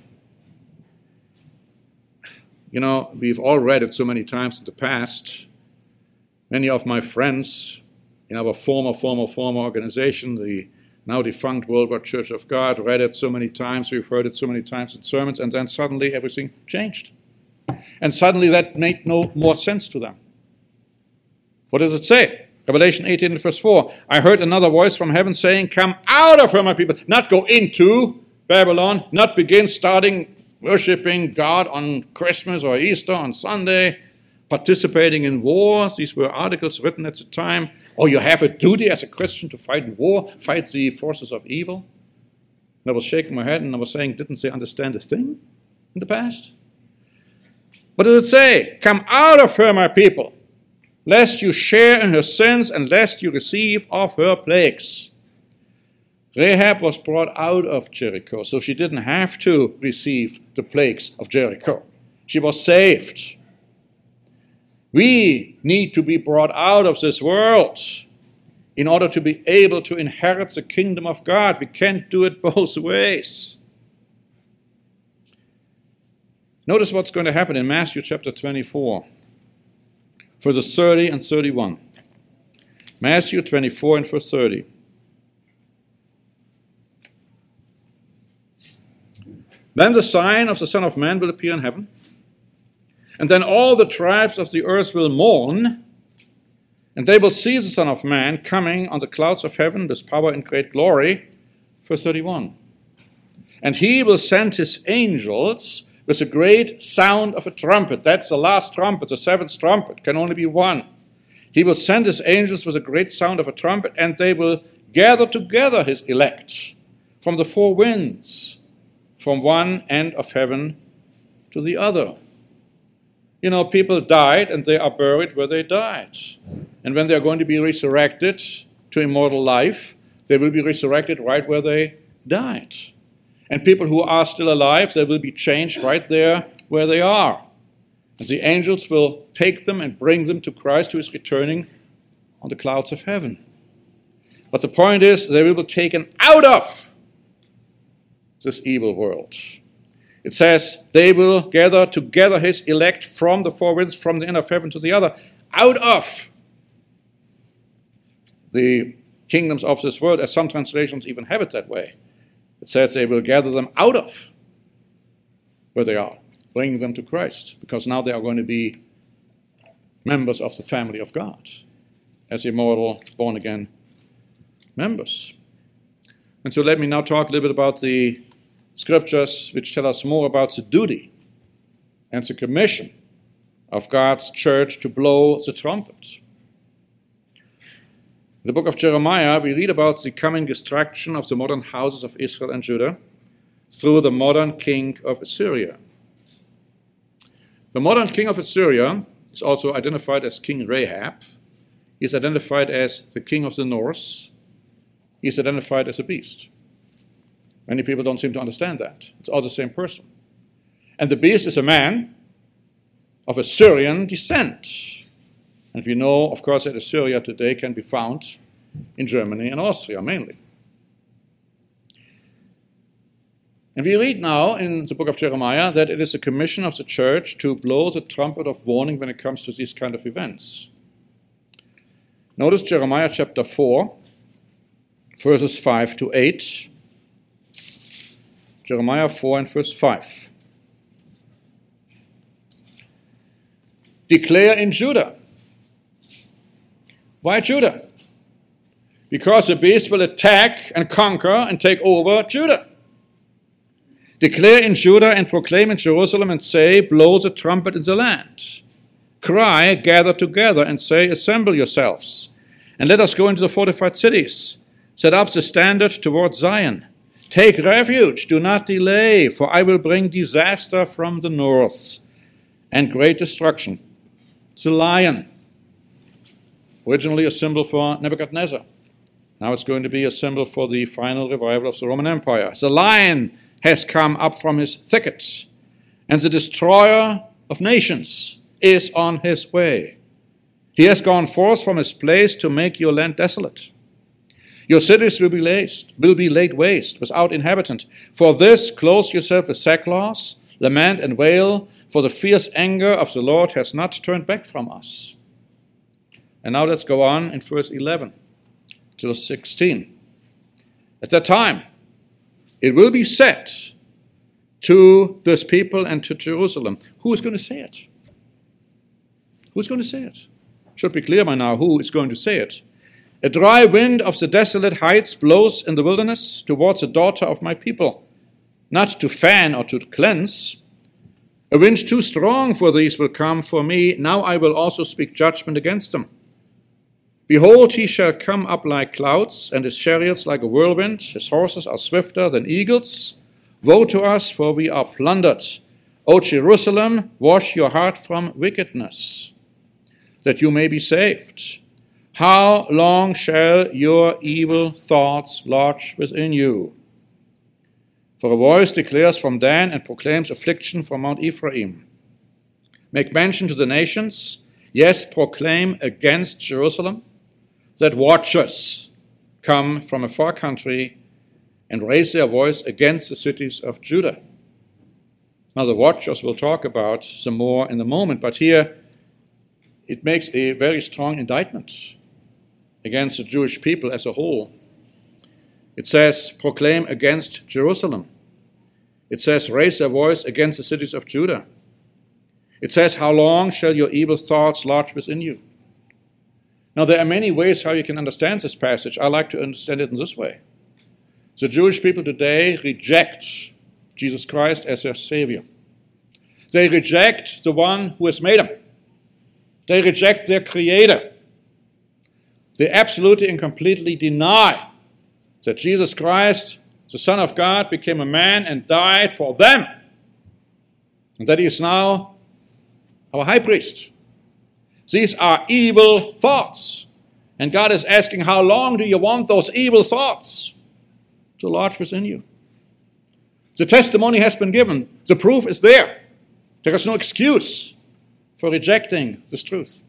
You know, we've all read it so many times in the past. Many of my friends in our former, former, former organization, the now defunct Worldwide Church of God, read it so many times, we've heard it so many times in sermons, and then suddenly everything changed. And suddenly that made no more sense to them. What does it say? Revelation eighteen verse four. I heard another voice from heaven saying, come out of her, my people. Not go into Babylon, not begin starting worshiping God on Christmas or Easter on Sunday, participating in wars. These were articles written at the time. Or you have a duty as a Christian to fight in war, fight the forces of evil. And I was shaking my head and I was saying, didn't they understand a thing in the past? What does it say? Come out of her, my people, lest you share in her sins and lest you receive of her plagues. Rahab was brought out of Jericho, so she didn't have to receive the plagues of Jericho. She was saved. We need to be brought out of this world in order to be able to inherit the kingdom of God. We can't do it both ways. Notice what's going to happen in Matthew chapter twenty-four, verses thirty and thirty-one. Matthew twenty-four and verse thirty. Then the sign of the Son of Man will appear in heaven, And then all the tribes of the earth will mourn, and they will see the Son of Man coming on the clouds of heaven with power and great glory. Verse thirty-one. And he will send his angels with a great sound of a trumpet. That's the last trumpet, the seventh trumpet. Can only be one. He will send his angels with a great sound of a trumpet, and they will gather together his elect from the four winds, from one end of heaven to the other. You know, people died and they are buried where they died. And when they are going to be resurrected to immortal life, they will be resurrected right where they died. And people who are still alive, they will be changed right there where they are. And the angels will take them and bring them to Christ, who is returning on the clouds of heaven. But the point is, they will be taken out of this evil world. It says, they will gather together his elect from the four winds, from the end of heaven to the other, out of the kingdoms of this world, as some translations even have it that way. It says they will gather them out of where they are, bringing them to Christ, because now they are going to be members of the family of God, as immortal, born-again members. And so let me now talk a little bit about the scriptures which tell us more about the duty and the commission of God's church to blow the trumpet. In the book of Jeremiah, we read about the coming destruction of the modern houses of Israel and Judah through the modern king of Assyria. The modern king of Assyria is also identified as King Rahab. He is identified as the king of the north. He is identified as a beast. Many people don't seem to understand that. It's all the same person. And the beast is a man of Assyrian descent. And we know, of course, that Assyria today can be found in Germany and Austria mainly. And we read now in the book of Jeremiah that it is a commission of the church to blow the trumpet of warning when it comes to these kind of events. Notice Jeremiah chapter four, verses five to eight. Jeremiah four and verse five. Declare in Judah. Why Judah? Because the beast will attack and conquer and take over Judah. Declare in Judah and proclaim in Jerusalem and say, blow the trumpet in the land. Cry, gather together and say, assemble yourselves, and let us go into the fortified cities. Set up the standard toward Zion. Take refuge, do not delay, for I will bring disaster from the north and great destruction. The lion, originally a symbol for Nebuchadnezzar. Now it's going to be a symbol for the final revival of the Roman Empire. The lion has come up from his thickets, and the destroyer of nations is on his way. He has gone forth from his place to make your land desolate. Your cities will be laid, will be laid waste without inhabitant. For this, clothe yourself with sackcloth, lament and wail, for the fierce anger of the Lord has not turned back from us. And now let's go on in verse eleven to sixteen. At that time, it will be said to this people and to Jerusalem. Who is going to say it? Who is going to say it? Should be clear by now who is going to say it. A dry wind of the desolate heights blows in the wilderness towards the daughter of my people, not to fan or to cleanse. A wind too strong for these will come for me. Now I will also speak judgment against them. Behold, he shall come up like clouds, and his chariots like a whirlwind. His horses are swifter than eagles. Woe to us, for we are plundered. O Jerusalem, wash your heart from wickedness, that you may be saved. How long shall your evil thoughts lodge within you? For a voice declares from Dan and proclaims affliction from Mount Ephraim. Make mention to the nations, yes, proclaim against Jerusalem, that watchers come from a far country and raise their voice against the cities of Judah. Now the watchers we'll talk about some more in a moment, but here it makes a very strong indictment against the Jewish people as a whole. It says, proclaim against Jerusalem. It says, raise their voice against the cities of Judah. It says, how long shall your evil thoughts lodge within you? Now, there are many ways how you can understand this passage. I like to understand it in this way. The Jewish people today reject Jesus Christ as their Savior. They reject the one who has made them. They reject their Creator. They absolutely and completely deny that Jesus Christ, the Son of God, became a man and died for them, and that he is now our high priest. These are evil thoughts. And God is asking, how long do you want those evil thoughts to lodge within you? The testimony has been given. The proof is there. There is no excuse for rejecting this truth.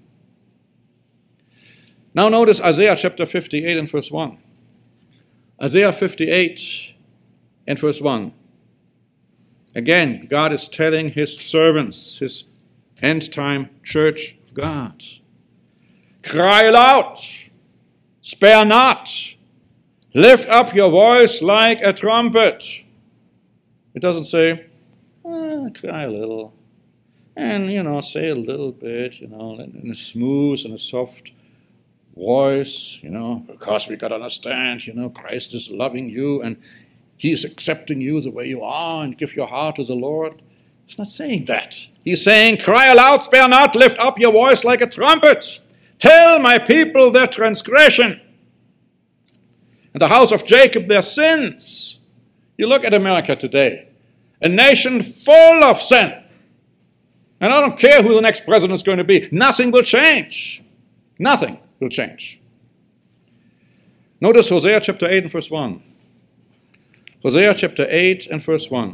Now notice Isaiah chapter fifty-eight and verse one. Isaiah fifty-eight and verse one. Again, God is telling his servants, his end-time church of God, cry aloud, spare not, lift up your voice like a trumpet. It doesn't say, ah, cry a little, and, you know, say a little bit, you know, in a smooth and a soft voice, you know, because we got to understand, you know, Christ is loving you and he is accepting you the way you are, and give your heart to the Lord. He's not saying that. He's saying, cry aloud, spare not, lift up your voice like a trumpet. Tell my people their transgression, and the house of Jacob their sins. You look at America today, a nation full of sin. And I don't care who the next president is going to be. Nothing will change. Nothing will change. Notice Hosea chapter eight and verse one. Hosea chapter eight and verse one.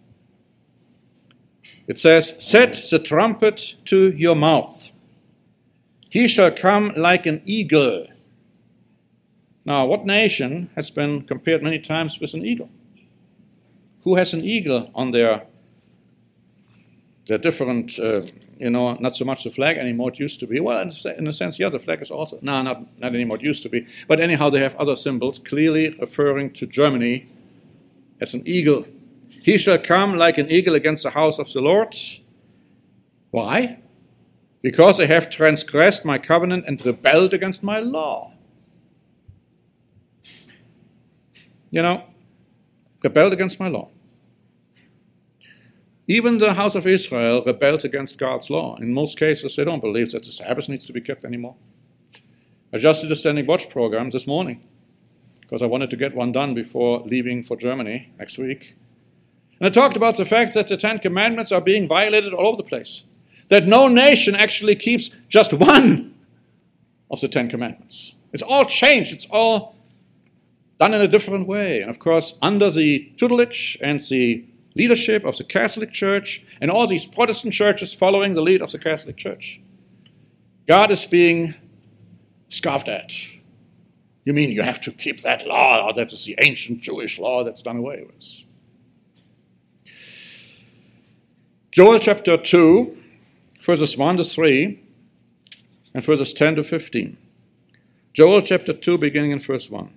It says, set the trumpet to your mouth. He shall come like an eagle. Now, what nation has been compared many times with an eagle? Who has an eagle on their, their different, uh, you know, not so much the flag anymore, it used to be. Well, in a sense, yeah, the flag is also, no, not, not anymore, it used to be. But anyhow, they have other symbols clearly referring to Germany as an eagle. He shall come like an eagle against the house of the Lord. Why? Because they have transgressed my covenant and rebelled against my law. You know, rebelled against my law. Even the house of Israel rebels against God's law. In most cases, they don't believe that the Sabbath needs to be kept anymore. I just did a standing watch program this morning because I wanted to get one done before leaving for Germany next week. And I talked about the fact that the Ten Commandments are being violated all over the place. That no nation actually keeps just one of the Ten Commandments. It's all changed. It's all done in a different way. And of course, under the tutelage and the leadership of the Catholic Church and all these Protestant churches following the lead of the Catholic Church, God is being scoffed at. You mean you have to keep that law? That is the ancient Jewish law that's done away with. Joel chapter two, verses one to three, and verses ten to fifteen. Joel chapter two, beginning in verse one.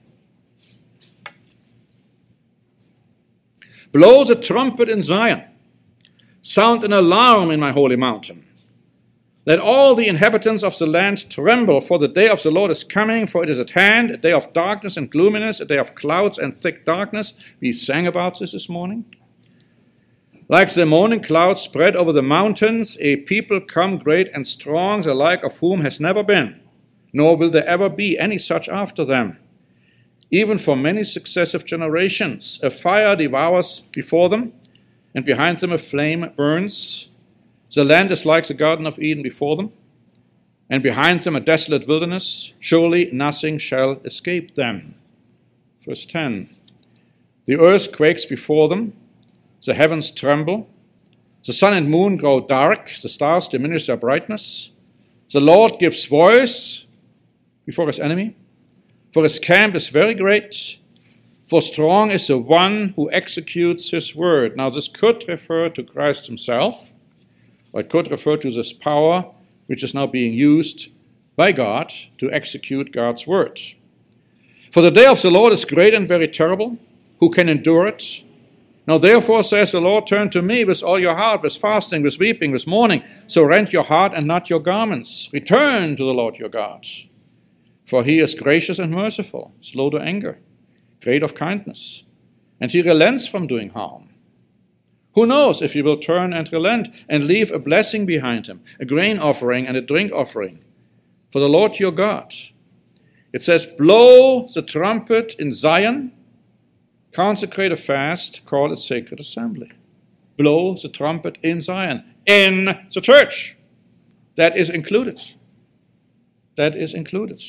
Blow the trumpet in Zion. Sound an alarm in my holy mountain. Let all the inhabitants of the land tremble, for the day of the Lord is coming, for it is at hand, a day of darkness and gloominess, a day of clouds and thick darkness. We sang about this this morning. Like the morning clouds spread over the mountains, a people come great and strong, the like of whom has never been, nor will there ever be any such after them. Even for many successive generations, a fire devours before them, and behind them a flame burns. The land is like the Garden of Eden before them, and behind them a desolate wilderness. Surely nothing shall escape them. Verse ten. The earth quakes before them, the heavens tremble, the sun and moon grow dark, the stars diminish their brightness. The Lord gives voice before his enemy, for his camp is very great, for strong is the one who executes his word. Now this could refer to Christ himself, or it could refer to this power which is now being used by God to execute God's word. For the day of the Lord is great and very terrible. Who can endure it? Now therefore, says the Lord, turn to me with all your heart, with fasting, with weeping, with mourning. So rend your heart and not your garments. Return to the Lord your God. For he is gracious and merciful, slow to anger, great of kindness, and he relents from doing harm. Who knows if he will turn and relent and leave a blessing behind him, a grain offering and a drink offering for the Lord your God. It says, blow the trumpet in Zion, consecrate a fast, call it sacred assembly. Blow the trumpet in Zion, in the church. That is included. That is included.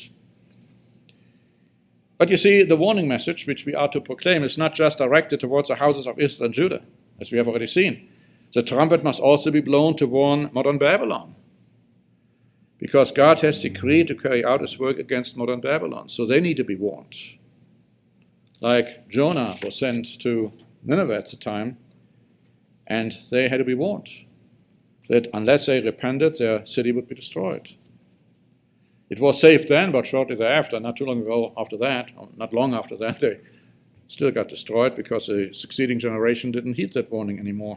But you see, the warning message which we are to proclaim is not just directed towards the houses of Israel and Judah, as we have already seen. The trumpet must also be blown to warn modern Babylon, because God has decreed to carry out his work against modern Babylon, so they need to be warned. Like Jonah was sent to Nineveh at the time, and they had to be warned that unless they repented, their city would be destroyed. It was saved then, but shortly thereafter, not too long ago after that, or not long after that, they still got destroyed because the succeeding generation didn't heed that warning anymore.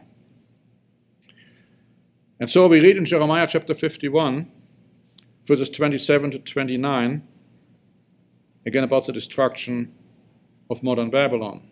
And so we read in Jeremiah chapter fifty-one, verses twenty-seven to twenty-nine, again about the destruction of modern Babylon.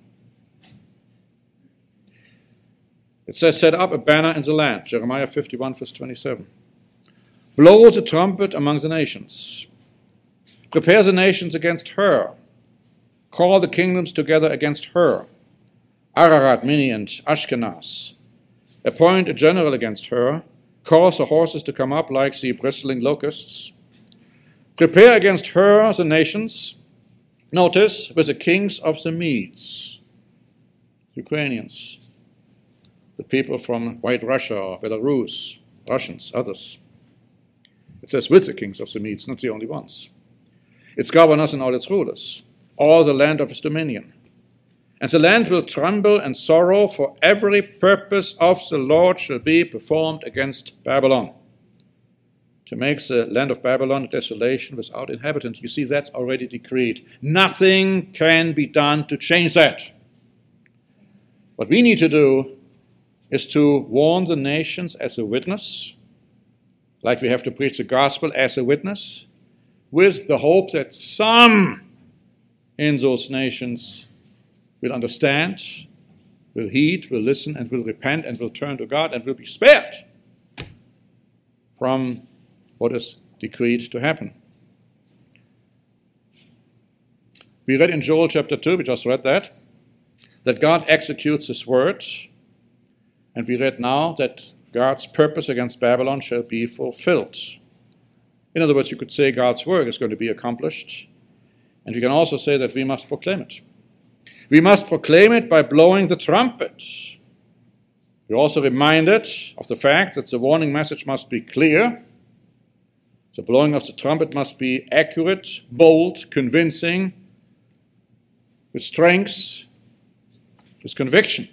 It says, set up a banner in the land, Jeremiah fifty-one, verse twenty-seven. Blow the trumpet among the nations. Prepare the nations against her. Call the kingdoms together against her. Ararat, Mini, and Ashkenaz. Appoint a general against her. Cause the horses to come up like the bristling locusts. Prepare against her the nations. Notice, with the kings of the Medes, Ukrainians, the people from White Russia or Belarus, Russians, others. It says with the kings of the Medes, not the only ones. Its governors and all its rulers, all the land of its dominion. And the land will tremble and sorrow, for every purpose of the Lord shall be performed against Babylon, to make the land of Babylon a desolation without inhabitant. You see, that's already decreed. Nothing can be done to change that. What we need to do is to warn the nations as a witness, like we have to preach the gospel as a witness, with the hope that some in those nations will understand, will heed, will listen, and will repent, and will turn to God, and will be spared from what is decreed to happen. We read in Joel chapter two, we just read that, that God executes his word, and we read now that God's purpose against Babylon shall be fulfilled. In other words, you could say God's work is going to be accomplished, and we can also say that we must proclaim it. We must proclaim it by blowing the trumpet. We're also reminded of the fact that the warning message must be clear. The blowing of the trumpet must be accurate, bold, convincing, with strength, with conviction.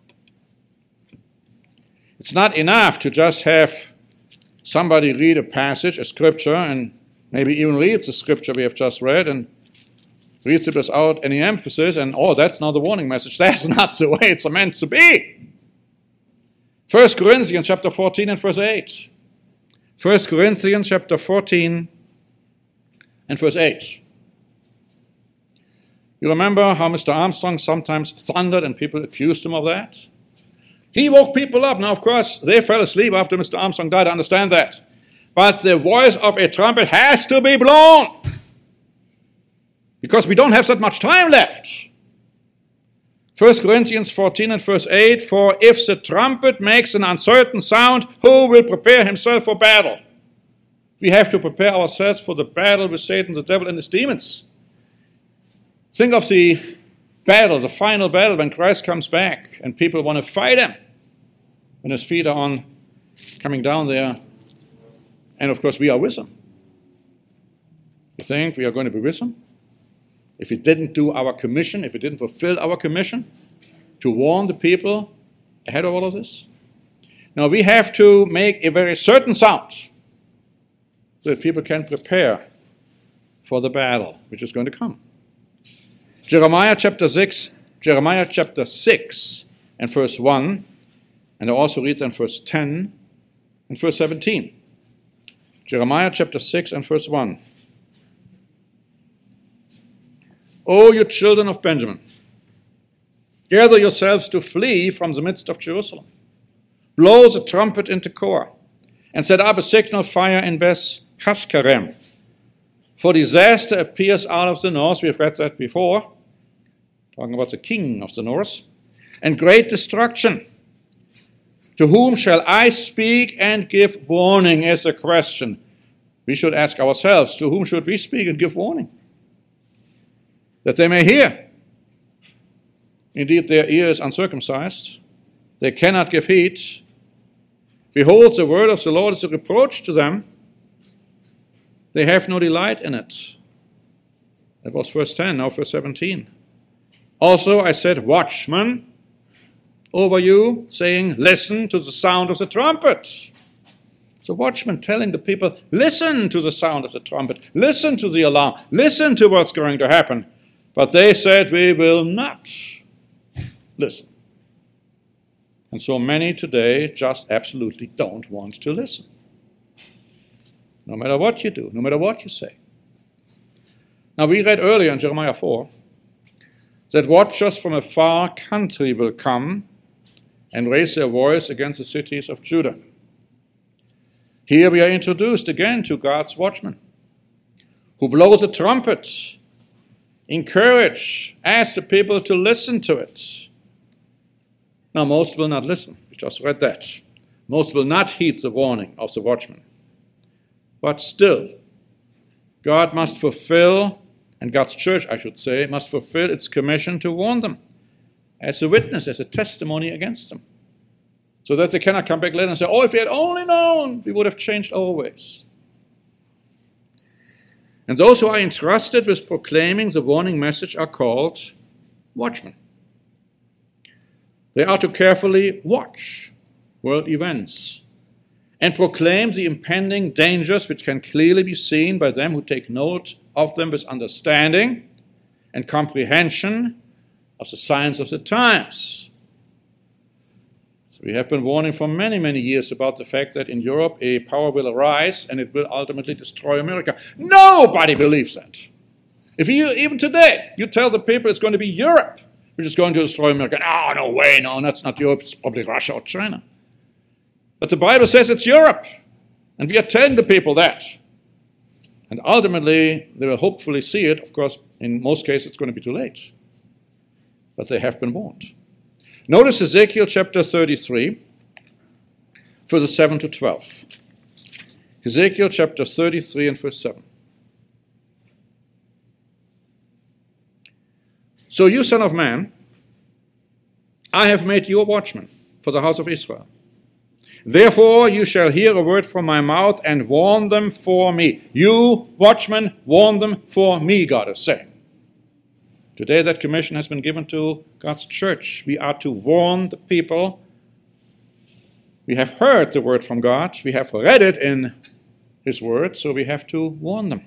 It's not enough to just have somebody read a passage, a scripture, and maybe even read the scripture we have just read and reads it without any emphasis, and oh, that's not the warning message. That's not the way it's meant to be. First Corinthians chapter fourteen and verse eight. First Corinthians chapter fourteen and verse eight. You remember how Mister Armstrong sometimes thundered and people accused him of that? He woke people up. Now, of course, they fell asleep after Mister Armstrong died. I understand that. But the voice of a trumpet has to be blown, because we don't have that much time left. First Corinthians fourteen and verse eight, for if the trumpet makes an uncertain sound, who will prepare himself for battle? We have to prepare ourselves for the battle with Satan, the devil, and his demons. Think of the battle, the final battle, when Christ comes back and people want to fight him, when his feet are on coming down there. And of course, we are with him. You think we are going to be with him? If he didn't do our commission, if he didn't fulfill our commission to warn the people ahead of all of this? Now, we have to make a very certain sound so that people can prepare for the battle which is going to come. Jeremiah chapter six, Jeremiah chapter six and verse one, and I also read then verse ten and verse seventeen. Jeremiah chapter six and verse one. O you children of Benjamin, gather yourselves to flee from the midst of Jerusalem. Blow the trumpet in Tekoa, and set up a signal fire in Beth Haskarem. For disaster appears out of the north. We have read that before, talking about the king of the north. And great destruction. To whom shall I speak and give warning is a question. We should ask ourselves, to whom should we speak and give warning? That they may hear. Indeed, their ear is uncircumcised. They cannot give heed. Behold, the word of the Lord is a reproach to them. They have no delight in it. That was verse ten, now verse seventeen. Also I said, watchmen over you, saying, listen to the sound of the trumpet. So watchmen telling the people, listen to the sound of the trumpet, listen to the alarm, listen to what's going to happen. But they said, we will not listen. And so many today just absolutely don't want to listen. No matter what you do, no matter what you say. Now we read earlier in Jeremiah four that watchers from a far country will come and raise their voice against the cities of Judah. Here we are introduced again to God's watchmen, who blow the trumpet, encourage, ask the people to listen to it. Now most will not listen. We just read that. Most will not heed the warning of the watchman. But still, God must fulfill, and God's church, I should say, must fulfill its commission to warn them as a witness, as a testimony against them. So that they cannot come back later and say, oh, if we had only known, we would have changed our ways. And those who are entrusted with proclaiming the warning message are called watchmen. They are to carefully watch world events and proclaim the impending dangers which can clearly be seen by them who take note of them with understanding and comprehension of the signs of the times. So we have been warning for many, many years about the fact that in Europe a power will arise and it will ultimately destroy America. Nobody believes that. If you, even today, you tell the people it's going to be Europe which is going to destroy America. Oh, no way, no, that's not Europe, it's probably Russia or China. But the Bible says it's Europe, and we are telling the people that. And ultimately, they will hopefully see it. Of course, in most cases, it's going to be too late. But they have been warned. Notice Ezekiel chapter thirty-three, verses seven to twelve. Ezekiel chapter thirty-three and verse seven. So you, son of man, I have made you a watchman for the house of Israel. Therefore you shall hear a word from my mouth and warn them for me. You, watchmen, warn them for me, God is saying. Today that commission has been given to God's church. We are to warn the people. We have heard the word from God. We have read it in his word, so we have to warn them.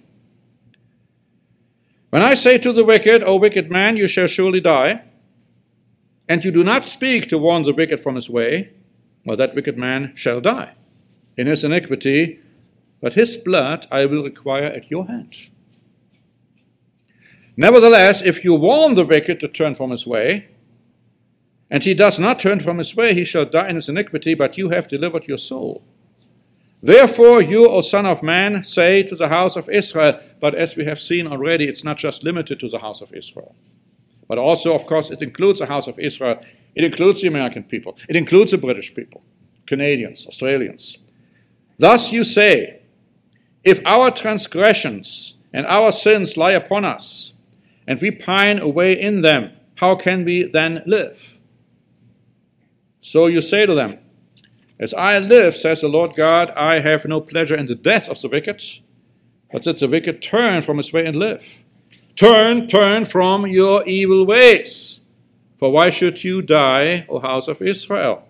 When I say to the wicked, O wicked man, you shall surely die, and you do not speak to warn the wicked from his way, well, that wicked man shall die in his iniquity, but his blood I will require at your hands. Nevertheless, if you warn the wicked to turn from his way, and he does not turn from his way, he shall die in his iniquity, but you have delivered your soul. Therefore you, O son of man, say to the house of Israel, but as we have seen already, it's not just limited to the house of Israel. But also, of course, it includes the house of Israel. It includes the American people. It includes the British people, Canadians, Australians. Thus you say, if our transgressions and our sins lie upon us, and we pine away in them, how can we then live? So you say to them, as I live, says the Lord God, I have no pleasure in the death of the wicked, but that the wicked turn from his way and live. Turn, turn from your evil ways. For why should you die, O house of Israel?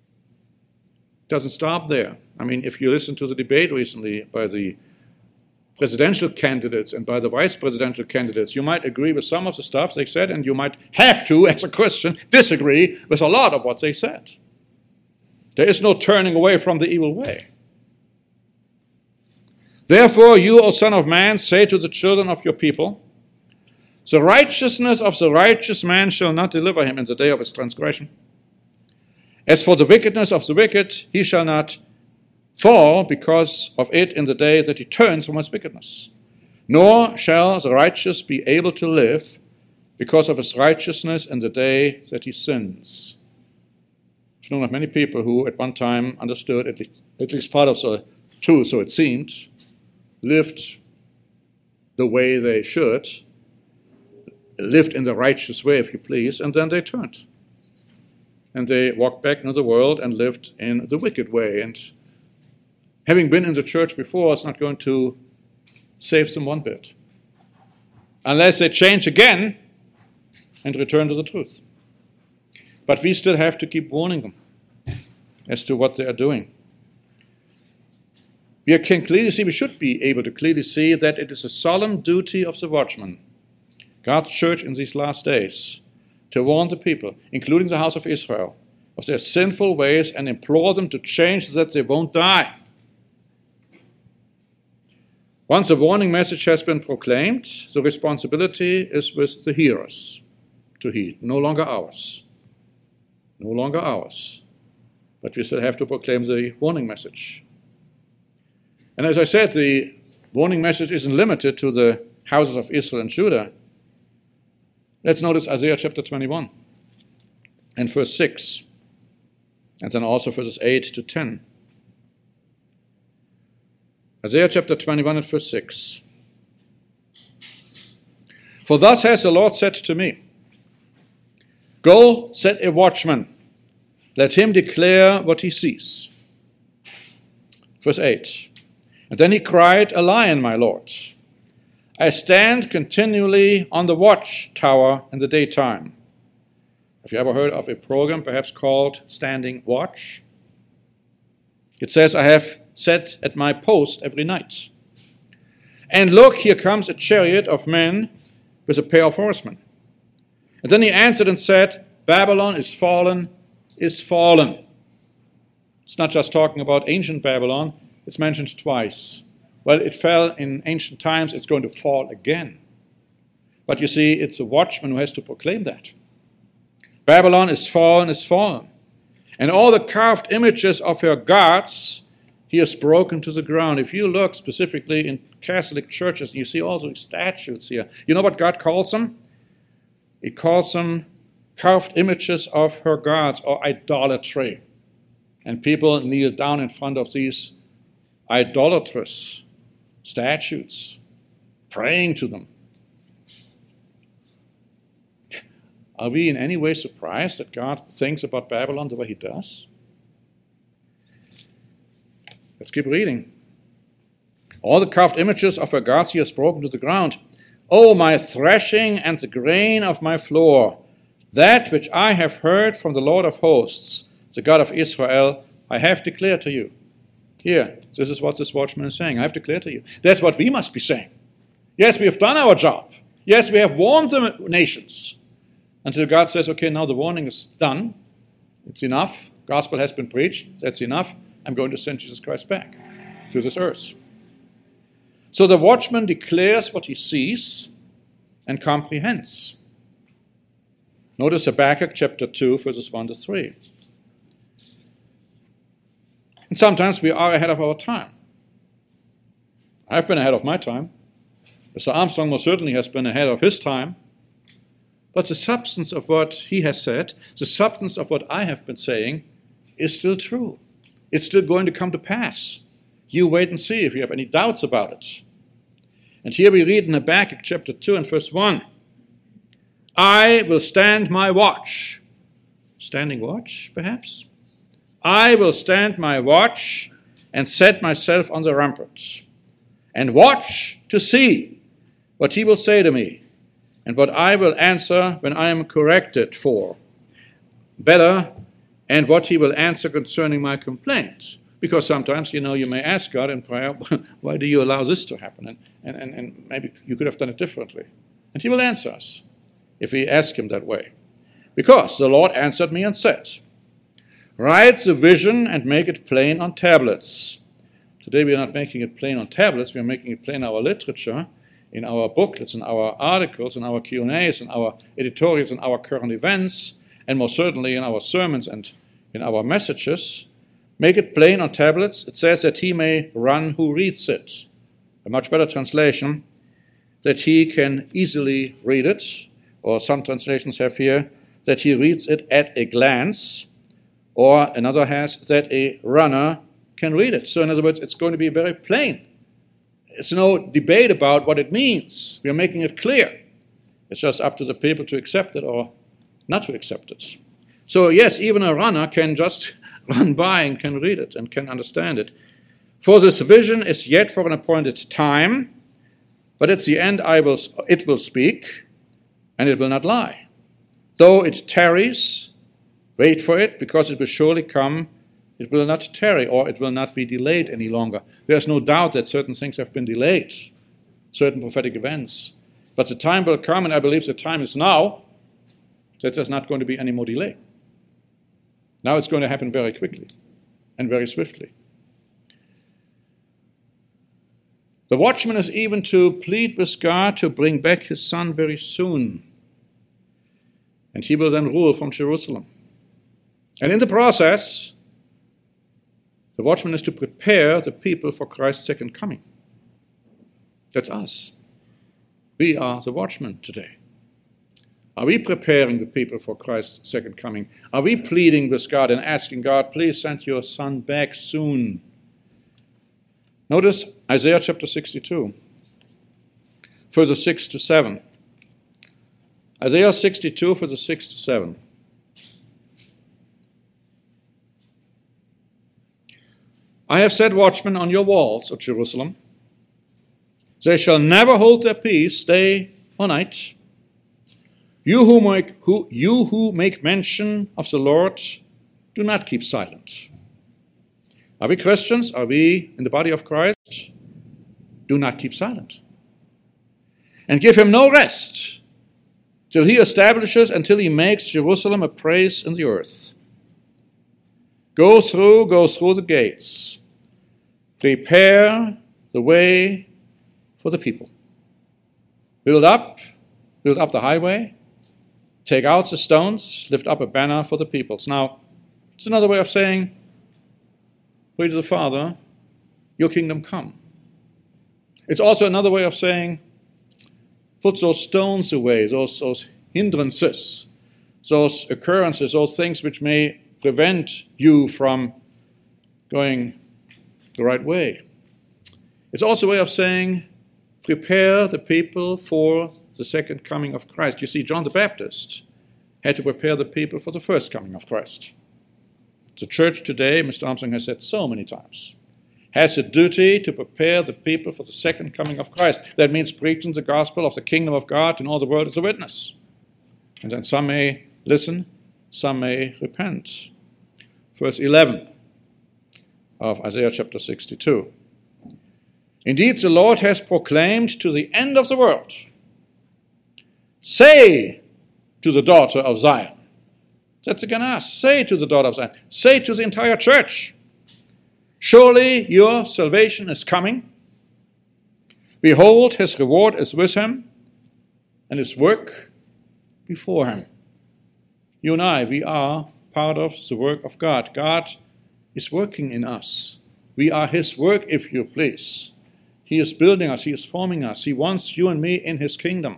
It doesn't stop there. I mean, if you listen to the debate recently by the presidential candidates and by the vice presidential candidates. You might agree with some of the stuff they said, and you might have to, as a Christian, disagree with a lot of what they said. There is no turning away from the evil way. Therefore, you, O Son of Man, say to the children of your people, the righteousness of the righteous man shall not deliver him in the day of his transgression. As for the wickedness of the wicked, he shall not fall because of it in the day that he turns from his wickedness. Nor shall the righteous be able to live because of his righteousness in the day that he sins. I've known of many people who at one time understood at least, at least part of the truth, so it seemed, lived the way they should, lived in the righteous way, if you please, and then they turned. And they walked back into the world and lived in the wicked way. And having been in the church before is not going to save them one bit, unless they change again and return to the truth. But we still have to keep warning them as to what they are doing. We can clearly see, we should be able to clearly see that it is a solemn duty of the watchman, God's church in these last days, to warn the people, including the house of Israel, of their sinful ways and implore them to change so that they won't die. Once a warning message has been proclaimed, the responsibility is with the hearers to heed, no longer ours. No longer ours. But we still have to proclaim the warning message. And as I said, the warning message isn't limited to the houses of Israel and Judah. Let's notice Isaiah chapter twenty-one and verse six, and then also verses eight to ten. Isaiah chapter twenty-one and verse six. For thus has the Lord said to me, go, set a watchman, let him declare what he sees. Verse eight. And then he cried, a lion, my Lord. I stand continually on the watchtower in the daytime. Have you ever heard of a program perhaps called Standing Watch? It says, I have sat at my post every night. And look, here comes a chariot of men with a pair of horsemen. And then he answered and said, Babylon is fallen, is fallen. It's not just talking about ancient Babylon, it's mentioned twice. Well, it fell in ancient times, it's going to fall again. But you see, it's a watchman who has to proclaim that. Babylon is fallen, is fallen. And all the carved images of her gods, he has broken to the ground. If you look specifically in Catholic churches, and you see all those statues here, you know what God calls them? He calls them carved images of her gods, or idolatry. And people kneel down in front of these idolatrous statues, praying to them. Are we in any way surprised that God thinks about Babylon the way he does? Let's keep reading. All the carved images of her gods he has broken to the ground. Oh, my threshing and the grain of my floor, that which I have heard from the Lord of hosts, the God of Israel, I have declared to you. Here, this is what this watchman is saying. I have declared to you. That's what we must be saying. Yes, we have done our job. Yes, we have warned the nations. Until God says, okay, now the warning is done. It's enough. Gospel has been preached. That's enough. I'm going to send Jesus Christ back to this earth. So the watchman declares what he sees and comprehends. Notice Habakkuk chapter two, verses one to three. And sometimes we are ahead of our time. I've been ahead of my time. Mister Armstrong most certainly has been ahead of his time. But the substance of what he has said, the substance of what I have been saying, is still true. It's still going to come to pass. You wait and see if you have any doubts about it. And here we read in Habakkuk chapter two and verse one. I will stand my watch. Standing watch, perhaps? I will stand my watch and set myself on the ramparts, and watch to see what he will say to me, and what I will answer when I am corrected for. Better, and what he will answer concerning my complaint. Because sometimes, you know, you may ask God in prayer, why do you allow this to happen? And, and, and, and maybe you could have done it differently. And he will answer us if we ask him that way. Because the Lord answered me and said, write the vision and make it plain on tablets. Today we are not making it plain on tablets, we are making it plain in our literature, in our booklets, in our articles, in our Q and A's, in our editorials, in our current events, and more certainly in our sermons and in our messages. Make it plain on tablets. It says that he may run who reads it. A much better translation, that he can easily read it, or some translations have here, that he reads it at a glance, or another has that a runner can read it. So in other words, it's going to be very plain. It's no debate about what it means. We are making it clear. It's just up to the people to accept it or not to accept it. So yes, even a runner can just run by and can read it and can understand it. For this vision is yet for an appointed time, but at the end I will, it will speak, and it will not lie. Though it tarries, wait for it, because it will surely come. It will not tarry, or it will not be delayed any longer. There's no doubt that certain things have been delayed, certain prophetic events. But the time will come, and I believe the time is now, that there's not going to be any more delay. Now it's going to happen very quickly and very swiftly. The watchman is even to plead with God to bring back his son very soon. And he will then rule from Jerusalem. And in the process, the watchman is to prepare the people for Christ's second coming. That's us. We are the watchmen today. Are we preparing the people for Christ's second coming? Are we pleading with God and asking God, please send your son back soon? Notice Isaiah chapter sixty-two, verses six to seven. Isaiah sixty-two, verses six to seven. I have set watchmen on your walls, O Jerusalem. They shall never hold their peace day or night. You who make, who, you who make mention of the Lord, do not keep silent. Are we Christians? Are we in the body of Christ? Do not keep silent. And give him no rest till he establishes, until he makes Jerusalem a praise in the earth. Go through, go through the gates. Prepare the way for the people. Build up, build up the highway. Take out the stones, lift up a banner for the peoples. Now, it's another way of saying, pray to the Father, your kingdom come. It's also another way of saying, put those stones away, those, those hindrances, those occurrences, those things which may prevent you from going the right way. It's also a way of saying, prepare the people for the second coming of Christ. You see, John the Baptist had to prepare the people for the first coming of Christ. The church today, Mister Armstrong has said so many times, has a duty to prepare the people for the second coming of Christ. That means preaching the gospel of the kingdom of God in all the world as a witness. And then some may listen, some may repent. Verse eleven of Isaiah chapter sixty-two. Indeed, the Lord has proclaimed to the end of the world, say to the daughter of Zion. That's again us. Say to the daughter of Zion. Say to the entire church. Surely your salvation is coming. Behold, his reward is with him, and his work before him. You and I, we are part of the work of God. God is working in us. We are his work, if you please. He is building us. He is forming us. He wants you and me in his kingdom.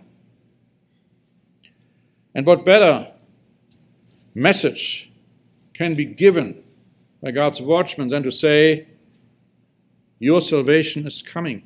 And what better message can be given by God's watchmen than to say, your salvation is coming.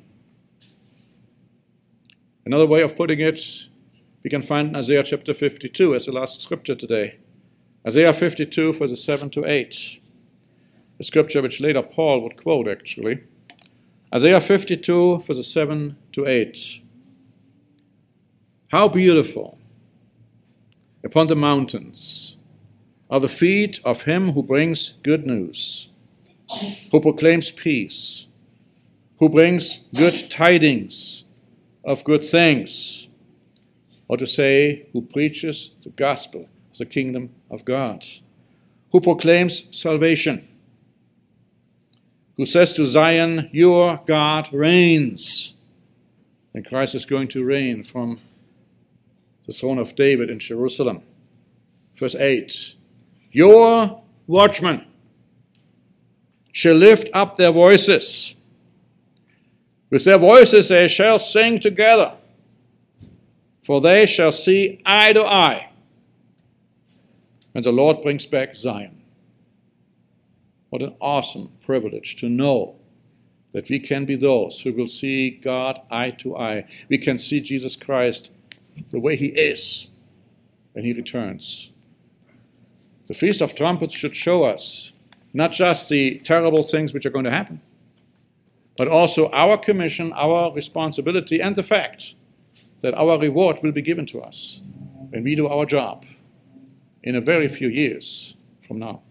Another way of putting it, we can find in Isaiah chapter fifty-two as the last scripture today. Isaiah fifty-two, verses seven to eight. A scripture which later Paul would quote, actually. Isaiah fifty-two, verses seven to eight. How beautiful upon the mountains are the feet of him who brings good news, who proclaims peace, who brings good tidings of good things, or to say, who preaches the gospel of the kingdom of God, who proclaims salvation, who says to Zion, your God reigns. And Christ is going to reign from the throne of David in Jerusalem. Verse eight, your watchmen shall lift up their voices. With their voices they shall sing together, for they shall see eye to eye when the Lord brings back Zion. What an awesome privilege to know that we can be those who will see God eye to eye. We can see Jesus Christ the way he is when he returns. The Feast of Trumpets should show us not just the terrible things which are going to happen, but also our commission, our responsibility, and the fact that our reward will be given to us when we do our job in a very few years from now.